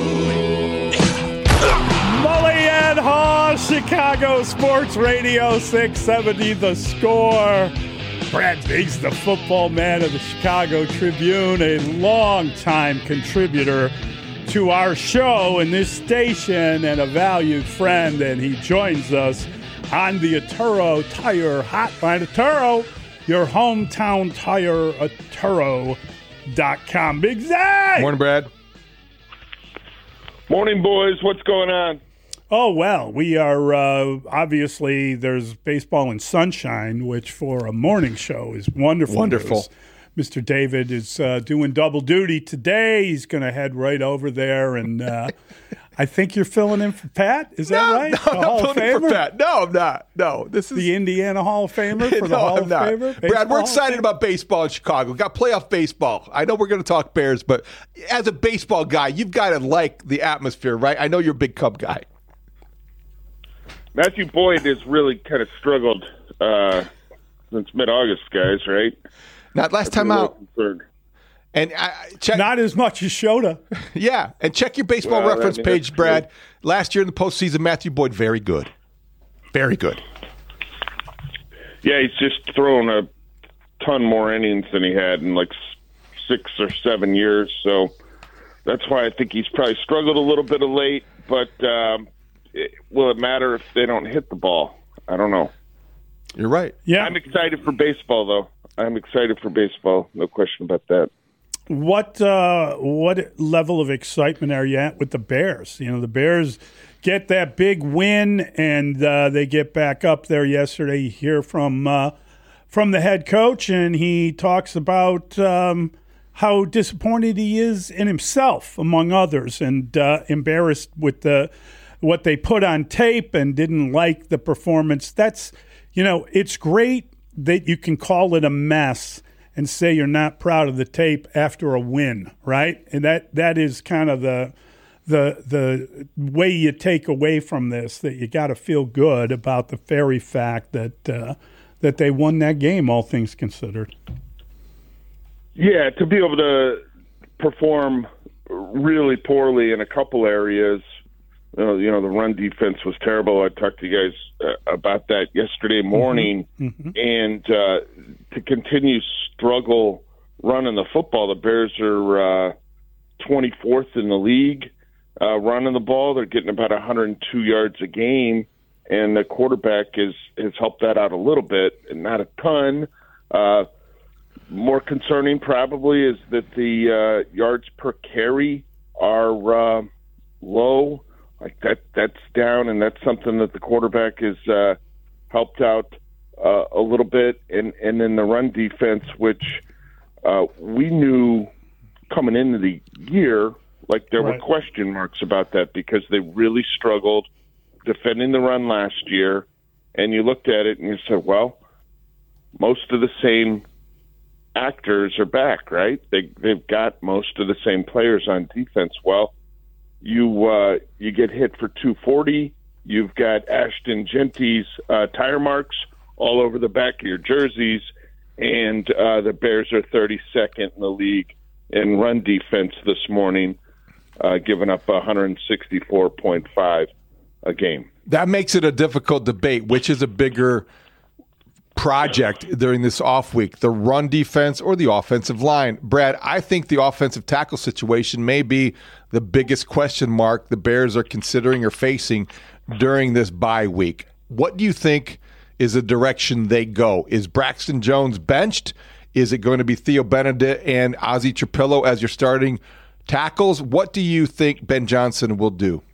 Mully and Haw, Chicago Sports Radio six seventy The Score. Brad Biggs, the football man of the Chicago Tribune, a longtime contributor to our show and this station and a valued friend, and he joins us on the Atturo Tire Hotline. Atturo, your hometown tire, atturo dot com. Big Zay! Morning, Brad. Morning, boys. What's going on? Oh, well, we are, uh, obviously, there's baseball and sunshine, which for a morning show is wonderful. Wonderful. news. Mister David is uh, doing double duty today. He's going to head right over there, and uh, I think you're filling in for Pat. Is that No, right? no, The I'm not Hall of filling in for Famer? Pat. No, I'm not. No, this is The Indiana Hall of Famer for the no, Hall I'm of not. Famer? Brad, Baseball we're excited about baseball in Chicago. We got playoff baseball. I know we're going to talk Bears, but as a baseball guy, you've got to like the atmosphere, right? I know you're a big Cub guy. Matthew Boyd has really kind of struggled uh, since mid-August, guys, right? Not last I've time been a little out. concerned. And I, I- check, Not as much as Shota. yeah, and check your baseball Well, I reference mean, page, that's Brad. Last year in the postseason, Matthew Boyd, very good. Very good. Yeah, he's just thrown a ton more innings than he had in like s- six or seven years. So that's why I think he's probably struggled a little bit of late. But um, it, will it matter if they don't hit the ball? I don't know. You're right. Yeah. I'm excited for baseball, though. I'm excited for baseball. No question about that. What uh, what level of excitement are you at with the Bears? You know, the Bears get that big win, and uh, they get back up there yesterday. You hear from uh, from the head coach, and he talks about um, how disappointed he is in himself, among others, and uh, embarrassed with the what they put on tape and didn't like the performance. That's, you know, it's great that you can call it a mess and say you're not proud of the tape after a win, right? And that that is kind of the the the way you take away from this, that you got to feel good about the very fact that uh, that they won that game, all things considered. Yeah, to be able to perform really poorly in a couple areas. Uh, you know, the run defense was terrible. I talked to you guys uh, about that yesterday morning. Mm-hmm. And uh, to continue struggle running the football, the Bears are uh, twenty-fourth in the league uh, running the ball. They're getting about one hundred two yards a game, and the quarterback is, has helped that out a little bit, and not a ton. Uh, more concerning probably is that the uh, yards per carry are uh, low. Like that, that's down, and that's something that the quarterback has uh, helped out uh, a little bit. And, and then the run defense, which uh, we knew coming into the year, like there Right. were question marks about that because they really struggled defending the run last year. And you looked at it and you said, well, most of the same actors are back, right? They, they've got most of the same players on defense. Well, You uh, you get hit for two forty. You've got Ashton Genty's uh, tire marks all over the back of your jerseys, and uh, the Bears are thirty-second in the league in run defense this morning, uh, giving up one sixty-four point five a game. That makes it a difficult debate. Which is a bigger project during this off week, the run defense or the offensive line? Brad, I think the offensive tackle situation may be the biggest question mark the Bears are considering or facing during this bye week. What do you think is the direction they go? Is Braxton Jones benched? Is it going to be Theo Benedict and Ozzie Trapillo as your starting tackles? What do you think Ben Johnson will do?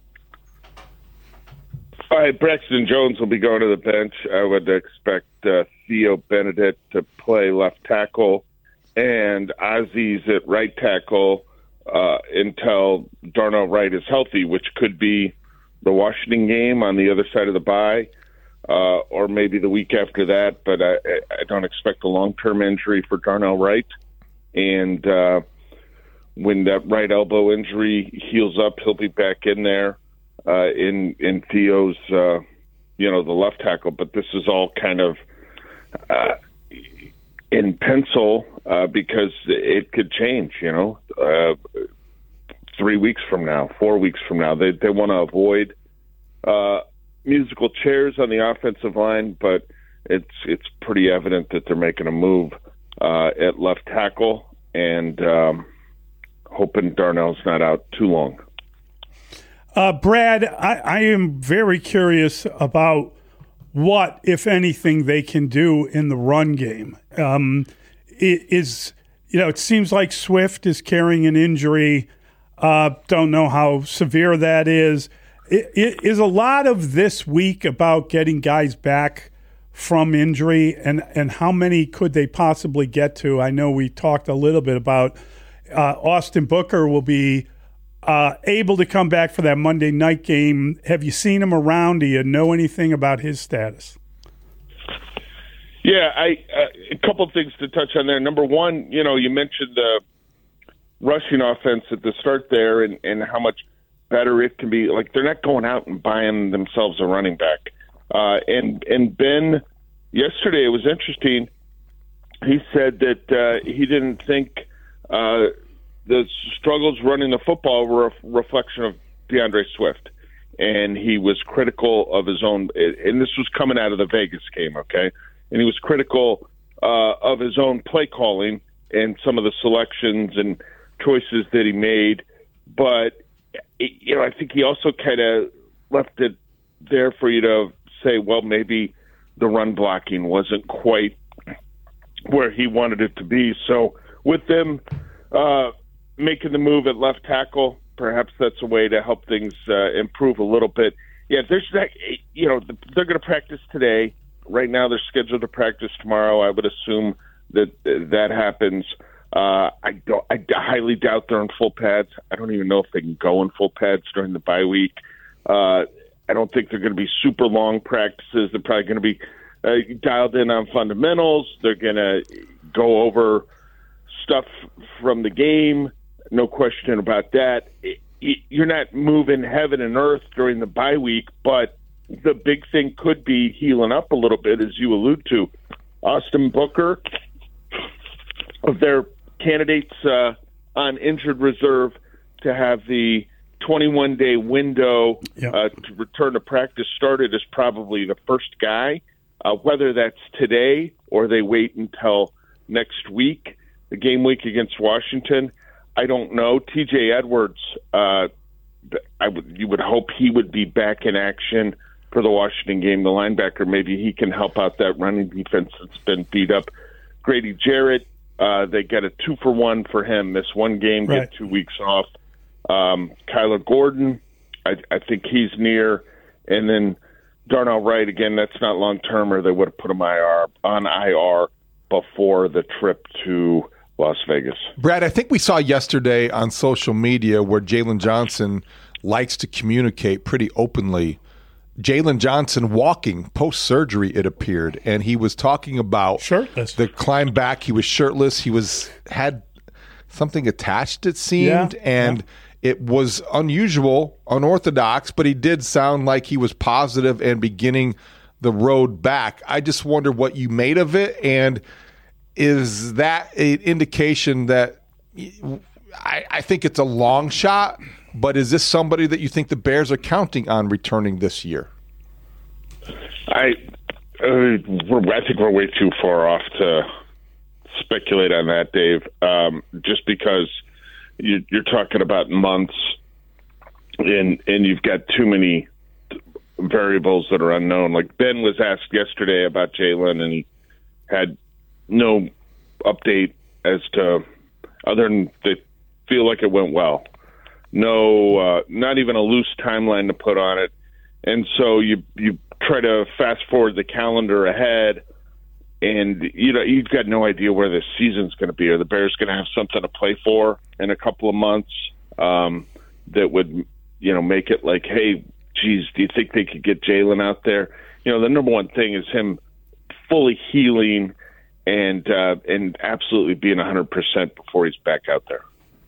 All right, Braxton Jones will be going to the bench. I would expect uh, Theo Benedict to play left tackle and Ozzie's at right tackle uh, until Darnell Wright is healthy, which could be the Washington game on the other side of the bye, uh, or maybe the week after that. But I, I don't expect a long-term injury for Darnell Wright. And uh, when that right elbow injury heals up, he'll be back in there. Uh, in in Theo's, uh, you know, the left tackle, but this is all kind of uh, in pencil uh, because it could change. You know, uh, three weeks from now, four weeks from now, they they want to avoid uh, musical chairs on the offensive line, but it's it's pretty evident that they're making a move uh, at left tackle and um, hoping Darnell's not out too long. Uh, Brad, I, I am very curious about what, if anything, they can do in the run game. Um, it is, you know, it seems like Swift is carrying an injury. Uh, don't know how severe that is. It, it is a lot of this week about getting guys back from injury, and, and how many could they possibly get to? I know we talked a little bit about uh, Austin Booker will be Uh, able to come back for that Monday night game. Have you seen him around? Do you know anything about his status? Yeah, I uh, a couple of things to touch on there. Number one, you know, you mentioned the rushing offense at the start there and, and how much better it can be. Like, they're not going out and buying themselves a running back. Uh, and, and Ben, yesterday, it was interesting. He said that uh, he didn't think uh, – the struggles running the football were a reflection of DeAndre Swift, and he was critical of his own. And this was coming out of the Vegas game, okay? And he was critical uh, of his own play calling and some of the selections and choices that he made. But it, you know, I think he also kind of left it there for you to say, well, maybe the run blocking wasn't quite where he wanted it to be. So with them. Uh, making the move at left tackle, perhaps that's a way to help things uh, improve a little bit. Yeah, there's that. You know, they're going to practice today. Right now, they're scheduled to practice tomorrow. I would assume that that happens. Uh, I don't. I highly doubt they're in full pads. I don't even know if they can go in full pads during the bye week. Uh, I don't think they're going to be super long practices. They're probably going to be uh, dialed in on fundamentals. They're going to go over stuff from the game. No question about that. You're not moving heaven and earth during the bye week, but the big thing could be healing up a little bit, as you allude to. Austin Booker, of their candidates uh, on injured reserve, to have the twenty-one day window Yep. uh, to return to practice started as probably the first guy. Uh, whether that's today or they wait until next week, the game week against Washington, I don't know. T J Edwards, uh, I would, you would hope he would be back in action for the Washington game. The linebacker, maybe he can help out that running defense that's been beat up. Grady Jarrett, uh, they get a two for one for him. Miss one game, Right. get two weeks off. Um, Kyler Gordon, I, I think he's near. And then Darnell Wright, again, that's not long-term, or they would have put him I R, on I R before the trip to Las Vegas. Brad, I think we saw yesterday on social media where Jalen Johnson likes to communicate pretty openly. Jalen Johnson walking post-surgery, it appeared, and he was talking about shirtless. The climb back. He was shirtless. He was had something attached, it seemed, Yeah, and yeah. it was unusual, unorthodox, but he did sound like he was positive and beginning the road back. I just wonder what you made of it, and is that an indication that I, I think it's a long shot, but is this somebody that you think the Bears are counting on returning this year? I, uh, we're, I think we're way too far off to speculate on that, Dave, um, just because you, you're talking about months and, and you've got too many variables that are unknown. Like Ben was asked yesterday about Jalen, and he had no update as to other than they feel like it went well. No, uh, not even a loose timeline to put on it. And so you you try to fast forward the calendar ahead, and you know you've got no idea where the season's going to be. Are the Bears going to have something to play for in a couple of months um, that would you know make it like, hey, geez, do you think they could get Jalen out there? You know, the number one thing is him fully healing and uh, and absolutely being one hundred percent before he's back out there.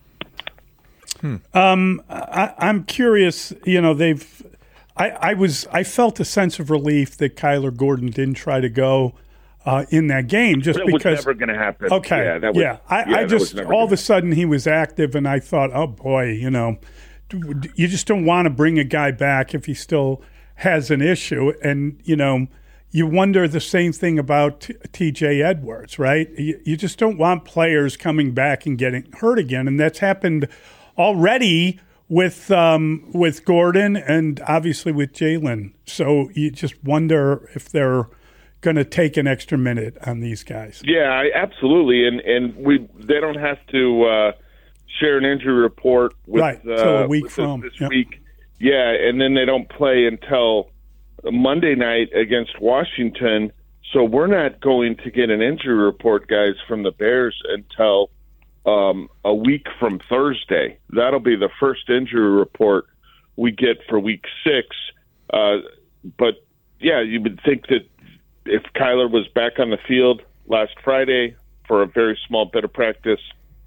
Hmm. Um, I, I'm curious. You know, they've. I, I was. I felt a sense of relief that Kyler Gordon didn't try to go uh, in that game, just that because. was never going to happen. Okay. Yeah. That was, yeah. I, yeah, I just all all of a sudden he was active, and I thought, oh boy, you know, you just don't want to bring a guy back if he still has an issue, and you know. You wonder the same thing about T J Edwards, right? You, you just don't want players coming back and getting hurt again, and that's happened already with um, with Gordon and obviously with Jalen. So you just wonder if they're going to take an extra minute on these guys. Yeah, I, absolutely, and and we they don't have to uh, share an injury report with, right uh, so a week with from this, this yep. week. Yeah, and then they don't play until Monday night against Washington, so we're not going to get an injury report, guys, from the Bears until um, a week from Thursday. That'll be the first injury report we get for week six. Uh, but, yeah, you would think that if Kyler was back on the field last Friday for a very small bit of practice,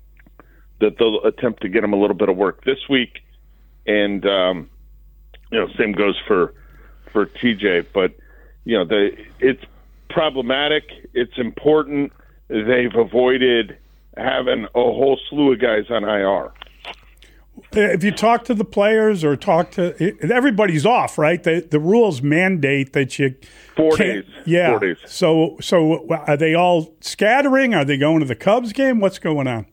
that they'll attempt to get him a little bit of work this week. And, um, you know, same goes for for T J, but you know the it's problematic. It's important. They've avoided having a whole slew of guys on I R. If you talk to the players or talk to everybody's off, right? The the rules mandate that you four can't, days. Yeah. Four days. So so are they all scattering? Are they going to the Cubs game? What's going on?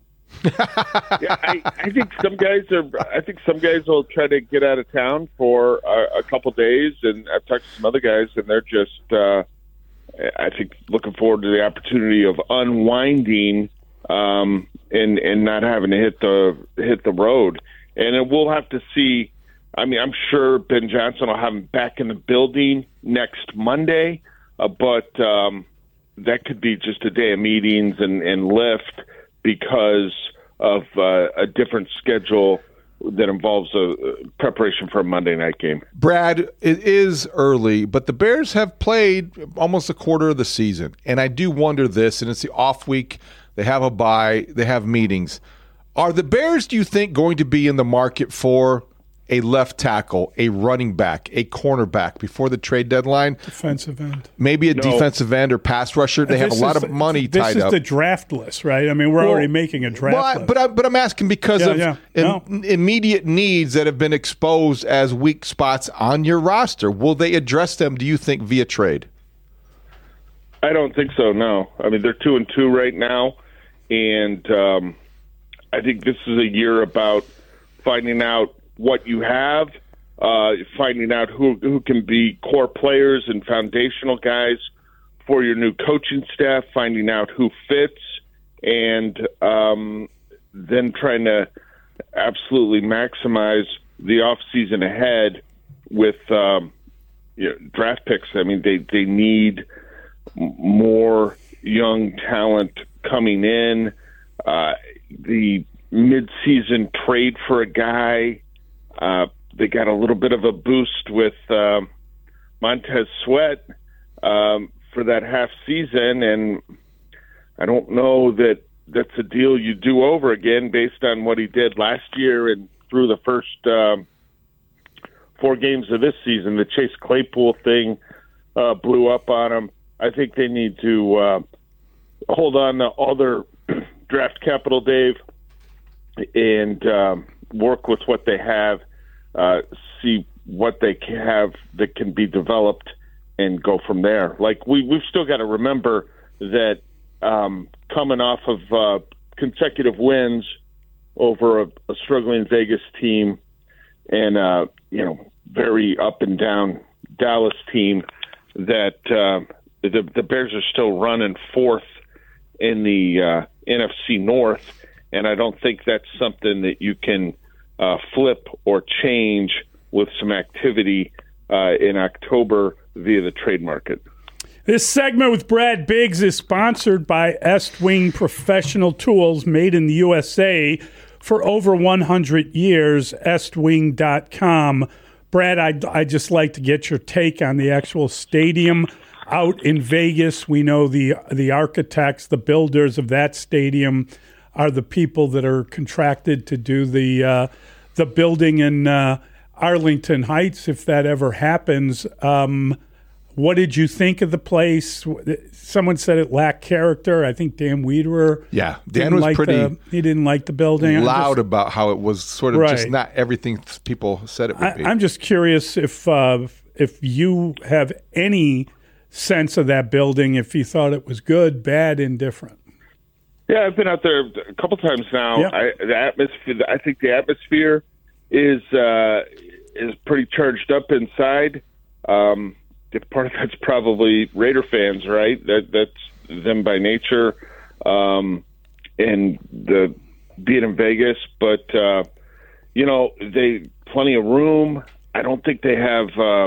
yeah, I, I think some guys are. I think some guys will try to get out of town for a, a couple days, and I've talked to some other guys, and they're just, uh, I think, looking forward to the opportunity of unwinding um, and and not having to hit the hit the road. And then we'll have to see. I mean, I'm sure Ben Johnson will have him back in the building next Monday, uh, but um, that could be just a day of meetings and, and lift, because of uh, a different schedule that involves a preparation for a Monday night game. Brad, it is early, but the Bears have played almost a quarter of the season. And I do wonder this, and it's the off week. They have a bye. They have meetings. Are the Bears, do you think, going to be in the market for a left tackle, a running back, a cornerback before the trade deadline. Defensive end. Maybe a No. defensive end or pass rusher. They have a This lot is- of money this tied is up. the draft list, right? I mean, we're Well, already making a draft Well, I- list. but I, but I'm asking because Yeah, of yeah. im- immediate needs that have been exposed as weak spots on your roster. Will they address them, do you think, via trade? I don't think so. No, I mean they're two and two right now, and um, I think this is a year about finding out what you have, uh, finding out who who can be core players and foundational guys for your new coaching staff, finding out who fits, and um, then trying to absolutely maximize the offseason ahead with um, you know, draft picks. I mean, they they need more young talent coming in. Uh, the mid-season trade for a guy, uh, they got a little bit of a boost with uh, Montez Sweat um, for that half season, and I don't know that that's a deal you do over again based on what he did last year and through the first um, four games of this season. The Chase Claypool thing uh, blew up on him. I think they need to uh, hold on to all their draft capital, Dave, and um, work with what they have, uh, see what they can have that can be developed, and go from there. Like we, we've still got to remember that um, coming off of uh, consecutive wins over a, a struggling Vegas team and uh, you know very up and down Dallas team, that uh, the the Bears are still running fourth in the uh, N F C North, and I don't think that's something that you can uh, flip or change with some activity uh, in October via the trade market. This segment with Brad Biggs is sponsored by Estwing Professional Tools, made in the U S A for over one hundred years, estwing dot com. Brad, I'd, I'd just like to get your take on the actual stadium out in Vegas. We know the the architects, the builders of that stadium are the people that are contracted to do the uh, the building in uh, Arlington Heights, if that ever happens. Um, what did you think of the place? Someone said it lacked character. I think Dan Wiederer. Yeah, Dan didn't was like pretty the, he didn't like the building. I'm loud just- about how it was sort of just Right. not everything people said it would I, be. I'm just curious if uh, if you have any sense of that building, if you thought it was good, bad, indifferent. Yeah, I've been out there a couple times now. Yeah. I, the atmosphere, I think the atmosphere is uh, is pretty charged up inside. Um, part of that's probably Raider fans, right? That that's them by nature, um, and the being in Vegas. But uh, you know, they plenty of room. I don't think they have uh,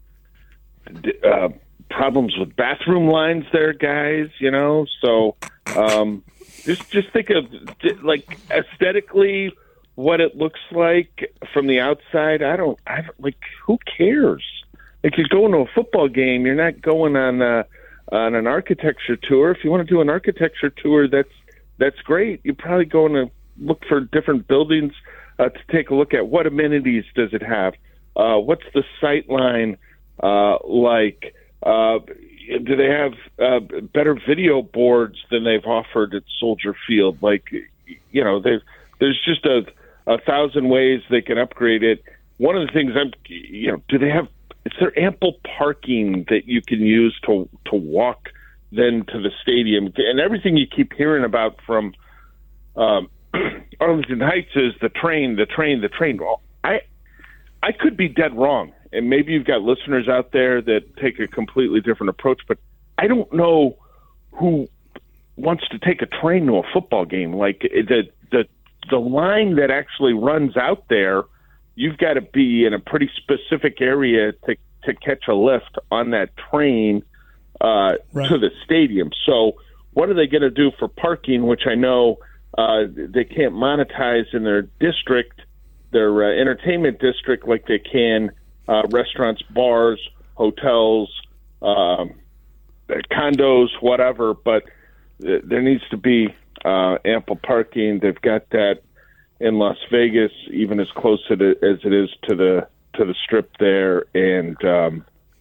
d- uh, problems with bathroom lines there, guys. You know, so. Um, Just, just think of like aesthetically what it looks like from the outside. I don't, I don't like. Who cares? Like you're going to a football game. You're not going on a, on an architecture tour. If you want to do an architecture tour, that's that's great. You're probably going to look for different buildings uh, to take a look at. What amenities does it have? Uh, what's the sight line uh, like? Uh, do they have uh, better video boards than they've offered at Soldier Field? Like, you know, there's there's just a, a thousand ways they can upgrade it. One of the things I'm, you know, do they have? Is there ample parking that you can use to to walk then to the stadium? And everything you keep hearing about from um, Arlington Heights is the train, the train, the train. Well, I I could be dead wrong. And maybe you've got listeners out there that take a completely different approach, but I don't know who wants to take a train to a football game. Like the the the line that actually runs out there, you've got to be in a pretty specific area to to catch a lift on that train uh, Right. to the stadium. So what are they going to do for parking, which I know uh, they can't monetize in their district, their uh, entertainment district, like they can Uh, restaurants, bars, hotels, um, condos, whatever. But th- there needs to be uh, ample parking. They've got that in Las Vegas, even as close to the, as it is to the to the Strip there, and um,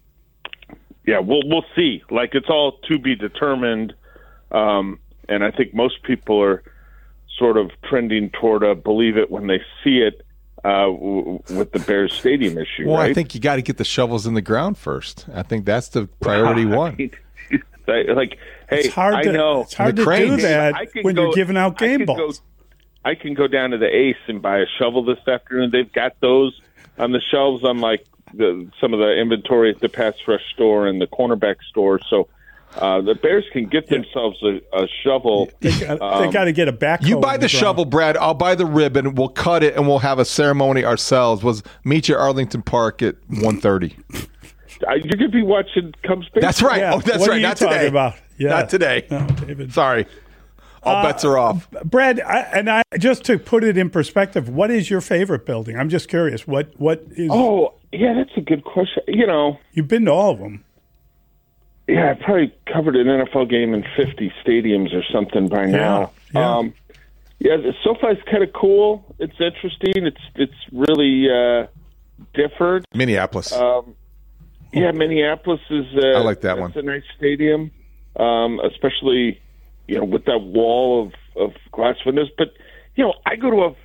yeah, we'll we'll see. Like, it's all to be determined, um, and I think most people are sort of trending toward a believe it when they see it uh, w- with the Bears Stadium issue. Well, right? I think you got to get the shovels in the ground first. I think that's the priority Wow. one. Like, hey, It's hard I to- know it's hard The to do cranes. that I can when you're giving out game I can balls. Go, I can go down to the Ace and buy a shovel this afternoon. They've got those on the shelves on like the, some of the inventory at the Pass Rush store and the cornerback store. So uh, the Bears can get themselves a, a shovel. They got, Um, they got to get a backhoe. You buy in the ground. shovel, Brad. I'll buy the ribbon. We'll cut it, and we'll have a ceremony ourselves. Was meet you at Arlington Park at one thirty. Uh, you could be watching Cubs baseball. That's right. Yeah. Oh, that's What are right. you Not talking today. about? Yeah. Not today. No, David. Sorry. All Uh, bets are off. Brad, I, and I just to put it in perspective, what is your favorite building? I'm just curious. What what is? Oh, yeah, that's a good question. You know, you've been to all of them. Yeah, I probably covered an N F L game in fifty stadiums or something by now. yeah. Um, yeah, the SoFi's kind of cool. It's interesting. It's it's really uh, different. Minneapolis. Um, yeah, Minneapolis is. Uh, I like that that's one. a nice stadium, um, especially you know with that wall of, of glass windows. But you know, I go to a.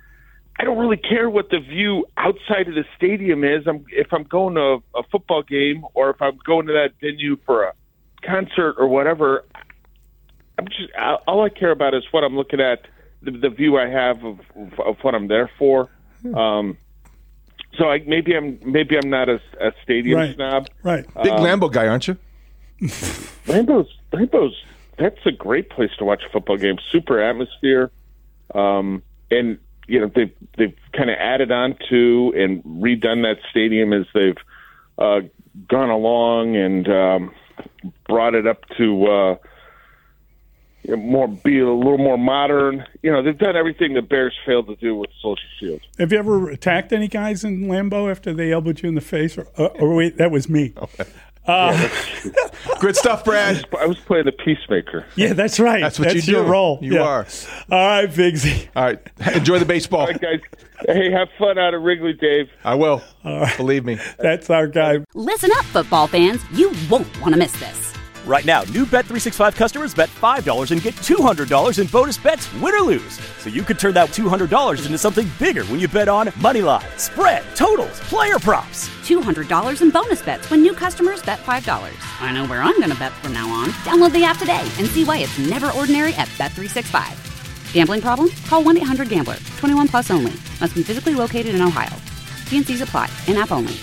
I don't really care what the view outside of the stadium is. I'm if I'm going to a, a football game or if I'm going to that venue for a concert or whatever. I'm just all I care about is what I'm looking at, the, the view I have of, of what I'm there for. Um, so I, maybe I'm maybe I'm not a, a stadium Right. snob. Right. Big Um, Lambeau guy, aren't you? Lambeau's Lambeau's that's a great place to watch a football game. Super atmosphere, um, and you know they've they've kind of added on to and redone that stadium as they've uh, gone along and um, brought it up to uh, you know, more be a little more modern. You know they've done everything the Bears failed to do with Soldier Field. Have you ever attacked any guys in Lambeau after they elbowed you in the face? Or, uh, or wait, that was me. Uh, Good stuff, Brad. I was playing the peacemaker. Yeah, that's right. That's what you your do. role. You Yeah. are. All right, Bigsy. All right. Enjoy the baseball. All right, guys. Hey, have fun out of Wrigley, Dave. I will. Believe me. That's our guy. Listen up, football fans. You won't want to miss this. Right now, new Bet three sixty-five customers bet five dollars and get two hundred dollars in bonus bets, win or lose. So you could turn that two hundred dollars into something bigger when you bet on moneyline, spread, totals, player props. two hundred dollars in bonus bets when new customers bet five dollars. I know where I'm going to bet from now on. Download the app today and see why it's never ordinary at Bet three sixty-five. Gambling problem? Call one eight hundred gambler. twenty-one plus only. Must be physically located in Ohio. T and C's apply. In-app only.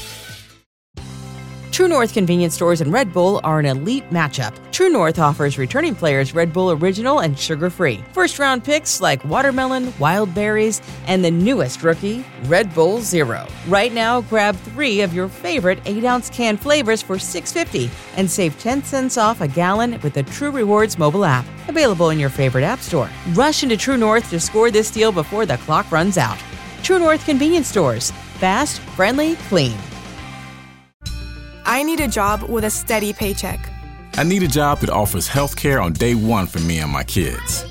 True North convenience stores and Red Bull are an elite matchup. True North offers returning players Red Bull Original and sugar-free. First-round picks like watermelon, wild berries, and the newest rookie, Red Bull Zero. Right now, grab three of your favorite eight ounce can flavors for six dollars and fifty cents and save ten cents off a gallon with the True Rewards mobile app. Available in your favorite app store. Rush into True North to score this deal before the clock runs out. True North convenience stores. Fast, friendly, clean. I need a job with a steady paycheck. I need a job that offers health care on day one for me and my kids.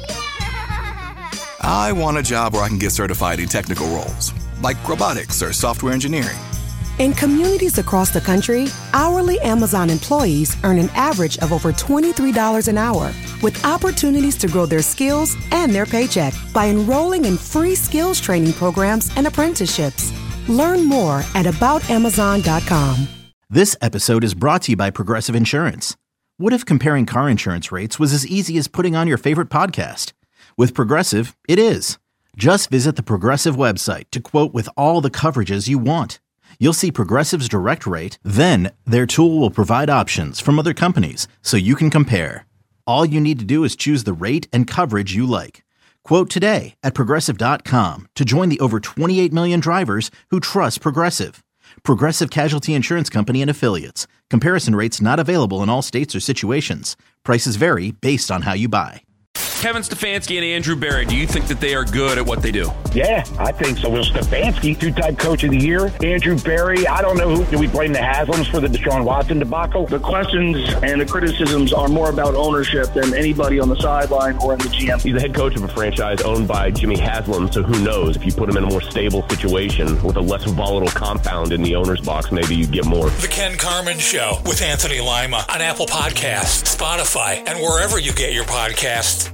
I want a job where I can get certified in technical roles, like robotics or software engineering. In communities across the country, hourly Amazon employees earn an average of over twenty-three dollars an hour, with opportunities to grow their skills and their paycheck by enrolling in free skills training programs and apprenticeships. Learn more at about amazon dot com. This episode is brought to you by Progressive Insurance. What if comparing car insurance rates was as easy as putting on your favorite podcast? With Progressive, it is. Just visit the Progressive website to quote with all the coverages you want. You'll see Progressive's direct rate, then their tool will provide options from other companies so you can compare. All you need to do is choose the rate and coverage you like. Quote today at progressive dot com to join the over twenty-eight million drivers who trust Progressive. Progressive Casualty Insurance Company and Affiliates. Comparison rates not available in all states or situations. Prices vary based on how you buy. Kevin Stefanski and Andrew Berry, do you think that they are good at what they do? Yeah, I think so. Will Stefanski, two-time coach of the year. Andrew Berry, I don't know who. Do we blame the Haslams for the Deshaun Watson debacle? The questions and the criticisms are more about ownership than anybody on the sideline or in the G M. He's the head coach of a franchise owned by Jimmy Haslam, so who knows? If you put him in a more stable situation with a less volatile compound in the owner's box, maybe you get more. The Ken Carman Show with Anthony Lima on Apple Podcasts, Spotify, and wherever you get your podcasts.